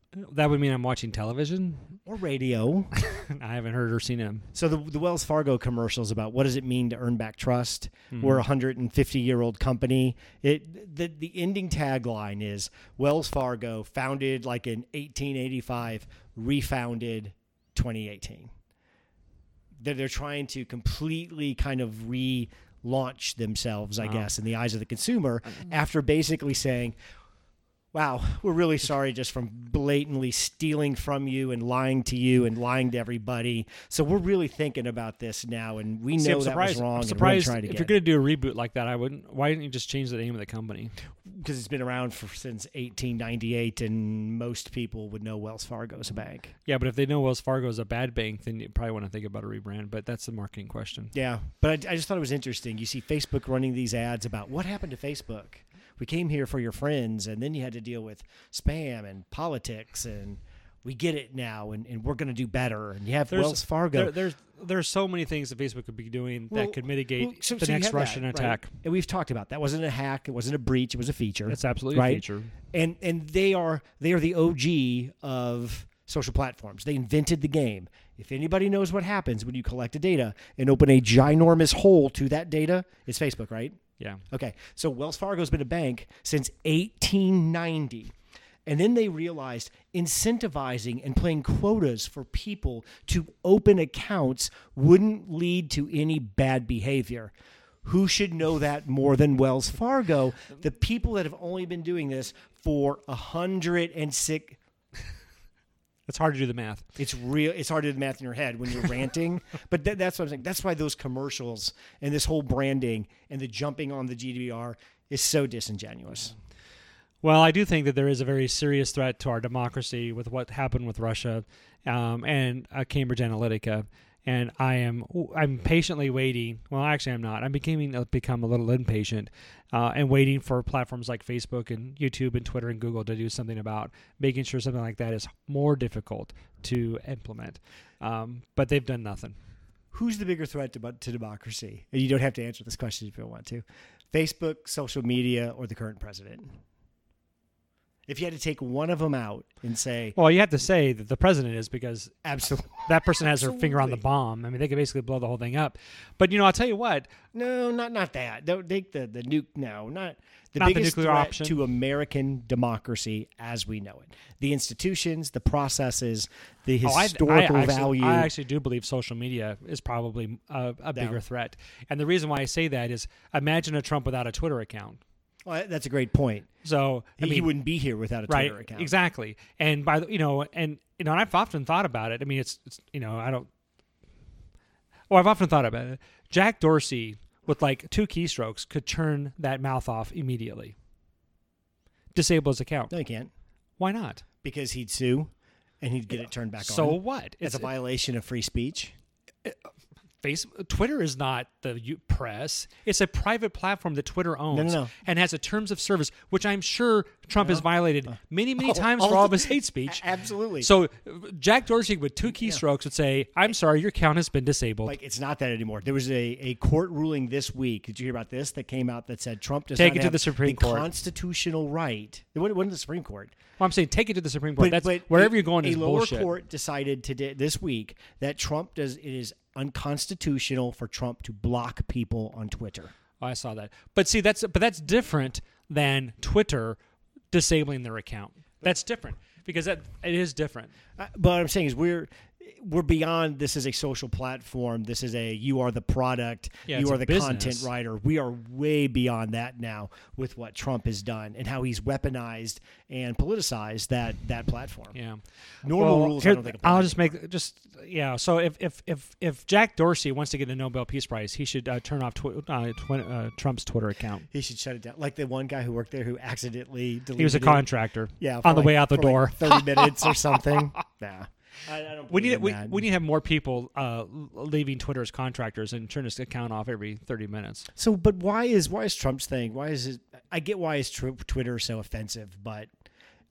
That would mean I'm watching television. or radio. I haven't heard or seen him. So the the Wells Fargo commercials about what does it mean to earn back trust? Mm-hmm. We're a one hundred fifty year old company. It the the ending tagline is Wells Fargo founded like in eighteen eighty-five, refounded twenty eighteen. They're, they're trying to completely kind of relaunch themselves, I Wow. guess, in the eyes of the consumer after basically saying, wow, we're really sorry just from blatantly stealing from you and lying to you and lying to everybody. So we're really thinking about this now, and we See, know I'm that was surprised. wrong. I'm and surprised we're going to if try you're it going to do a reboot like that. I wouldn't. Why didn't you just change the name of the company? because it's been around for since eighteen ninety-eight, and most people would know Wells Fargo is a bank. Yeah, but if they know Wells Fargo is a bad bank, then you probably want to think about a rebrand. But that's the marketing question. Yeah, but I, I just thought it was interesting. You see Facebook running these ads about what happened to Facebook. We came here for your friends, and then you had to deal with spam and politics, and we get it now, and, and we're going to do better. And you have There's- Wells Fargo. There, there's there's so many things that Facebook could be doing Well, that could mitigate well, so- the so you next have that, Russian right? attack. And we've talked about that. Wasn't a hack. It wasn't a breach. It was a feature. That's absolutely right? a feature. And and they are they are the O G of social platforms. They invented the game. If anybody knows what happens when you collect the data and open a ginormous hole to that data, it's Facebook, right? Yeah. Okay, so Wells Fargo's been a bank since eighteen ninety. And then they realized incentivizing and playing quotas for people to open accounts wouldn't lead to any bad behavior. Who should know that more than Wells Fargo? The people that have only been doing this for a hundred and six. It's hard to do the math. It's real. It's hard to do the math in your head when you're ranting, but th- that's what I'm saying. That's why those commercials and this whole branding and the jumping on the G D P R is so disingenuous. Well, I do think that there is a very serious threat to our democracy with what happened with Russia um, and uh, Cambridge Analytica. And I am I'm patiently waiting. Well, actually, I'm not. I'm becoming uh, become a little impatient uh, and waiting for platforms like Facebook and YouTube and Twitter and Google to do something about making sure something like that is more difficult to implement. Um, but they've done nothing. Who's the bigger threat to, to democracy? And you don't have to answer this question if you don't want to. Facebook, social media, or the current president? If you had to take one of them out and say, Well, you have to say that the president is because absolutely, that person has their finger on the Absolutely. bomb. I mean, they could basically blow the whole thing up. But, you know, I'll tell you what. no, not not that. Don't take the the nuke. No, not the Not the biggest nuclear threat option. to American democracy as we know it. The institutions, the processes, the Oh, I- historical I, actually, value. I actually do believe social media is probably a, a bigger Down. threat. And the reason why I say that is imagine a Trump without a Twitter account. Well, that's a great point. So, I He, mean, he wouldn't be here without a right, Twitter account. exactly. And by the, you know, and, you know, and I've often thought about it. I mean, it's, it's you know, I don't, well, I've often thought about it. Jack Dorsey with like two keystrokes could turn that mouth off immediately. Disable his account. No, you can't, Why not? because he'd sue, and he'd get it turned back So on. what? It's a violation of free speech. Face Twitter is not the U- press. It's a private platform that Twitter owns no. and has a terms of service, which I'm sure Trump has violated many, many All- times all for all of the- his hate speech. A- absolutely. So uh, Jack Dorsey with two keystrokes would say, "I'm sorry, your account has been disabled." Like, it's not that anymore. There was a, a court ruling this week. Did you hear about this? That came out that said Trump does Take not it to have the Supreme Court. constitutional right. It wasn't it wasn't the Supreme Court. well, I'm saying take it to the Supreme Court. That's wherever a, you're going a is lower bullshit. court decided today this week that Trump does it is unconstitutional for Trump to block people on Twitter. Oh, I saw that. But see, that's but that's different than Twitter disabling their account. That's different because that it is different. Uh, but what I'm saying is we're we're beyond this is a social platform. This is a you are the product. Yeah, you it's are a the business. content writer. We are way beyond that now with what Trump has done and how he's weaponized and politicized that that platform. Yeah. Normal Well, rules here- I don't think apply. I'll just make just yeah. So if if if if Jack Dorsey wants to get the Nobel Peace Prize, he should uh, turn off tw- uh, tw- uh, Trump's Twitter account. He should shut it down. Like the one guy who worked there who accidentally deleted He was a it. contractor. Yeah, for on the like- way out the for door. like thirty minutes or something. Nah. I, I don't We believe need in we, that. we need to have more people uh, leaving Twitter as contractors and turn his account off every thirty minutes. So, but why is why is Trump's thing? Why is it? I get why is tr- Twitter so offensive, but I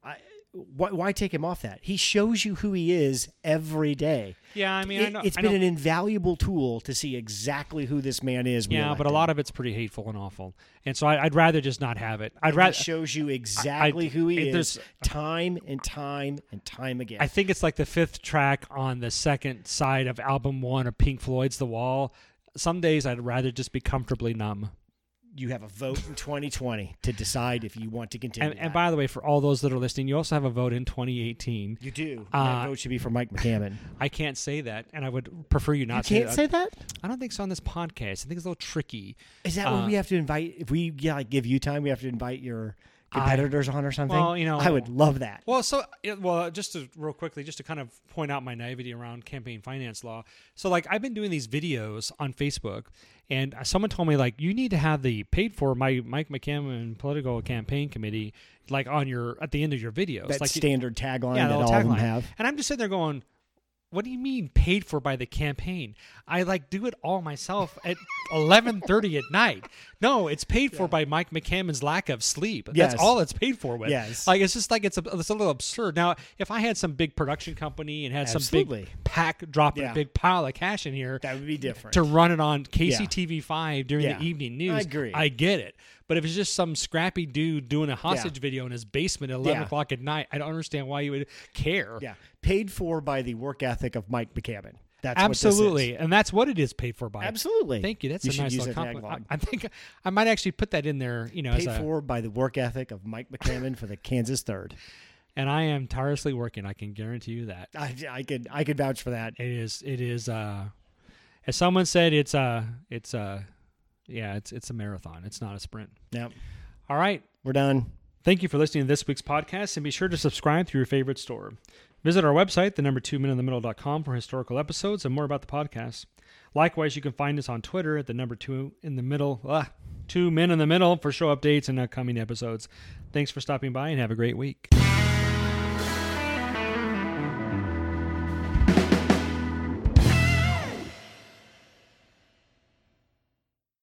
why, why take him off that? He shows you who he is every day. Yeah, I mean, it, I know, it's I been know. an invaluable tool to see exactly who this man is. Yeah, but a lot of it's pretty hateful and awful, and so I, I'd rather just not have it. I'd rather It shows you exactly I- who he it- is, there's- time and time and time again. I think it's like the fifth track on the second side of album one of Pink Floyd's The Wall. Some days I'd rather just be comfortably numb. You have a vote in twenty twenty to decide if you want to continue. And, and that. by the way, for all those that are listening, you also have a vote in twenty eighteen. you do. Uh, that vote should be for Mike McCammon. I can't say that, and I would prefer you not You can't say say that. that. I don't think so on this podcast. I think it's a little tricky. Is that Uh, when we have to invite? If we yeah, like, give you time, we have to invite your competitors on or something. well, you know- I would love that. Well, so it- well, just to real quickly, just to kind of point out my naivety around campaign finance law. So, like, I've been doing these videos on Facebook, and someone told me like you need to have the paid for my Mike McCammon political campaign committee like on your at the end of your videos. That like standard tagline yeah, that the all little of them tagline. have. And I'm just sitting there going, what do you mean paid for by the campaign? I like do it all myself at eleven thirty at night. No, it's paid for by Mike McCammon's lack of sleep. Yes. That's all it's paid for with. Yes. Like it's just like it's a, it's a little absurd. Now, if I had some big production company and had some Absolutely. big pack dropping Yeah. a big pile of cash in here That would be different. to run it on K C T V five during Yeah. the evening news, I agree. I get it. But if it's just some scrappy dude doing a hostage video in his basement at eleven Yeah. o'clock at night, I don't understand why you would care. yeah, paid for by the work ethic of Mike McCammon. That's What Absolutely, this and that's what it is paid for by. is. Absolutely. Thank you. That's You a should nice use little that compliment. tagline. I, I think I might actually put that in there. You know, as Paid a, for by the work ethic of Mike McCammon for the Kansas Third. and I am tirelessly working. I can guarantee you that I, I could I could vouch for that. it is. It is. Uh, as someone said, it's uh It's uh Yeah, it's it's a marathon. It's not a sprint. Yep. All right. We're done. Thank you for listening to this week's podcast, and be sure to subscribe through your favorite store. Visit our website, the number two men in the middle dot com, for historical episodes and more about the podcast. Likewise, you can find us on Twitter at the number two in the middle, ah, two men in the middle for show updates and upcoming episodes. Thanks for stopping by and have a great week.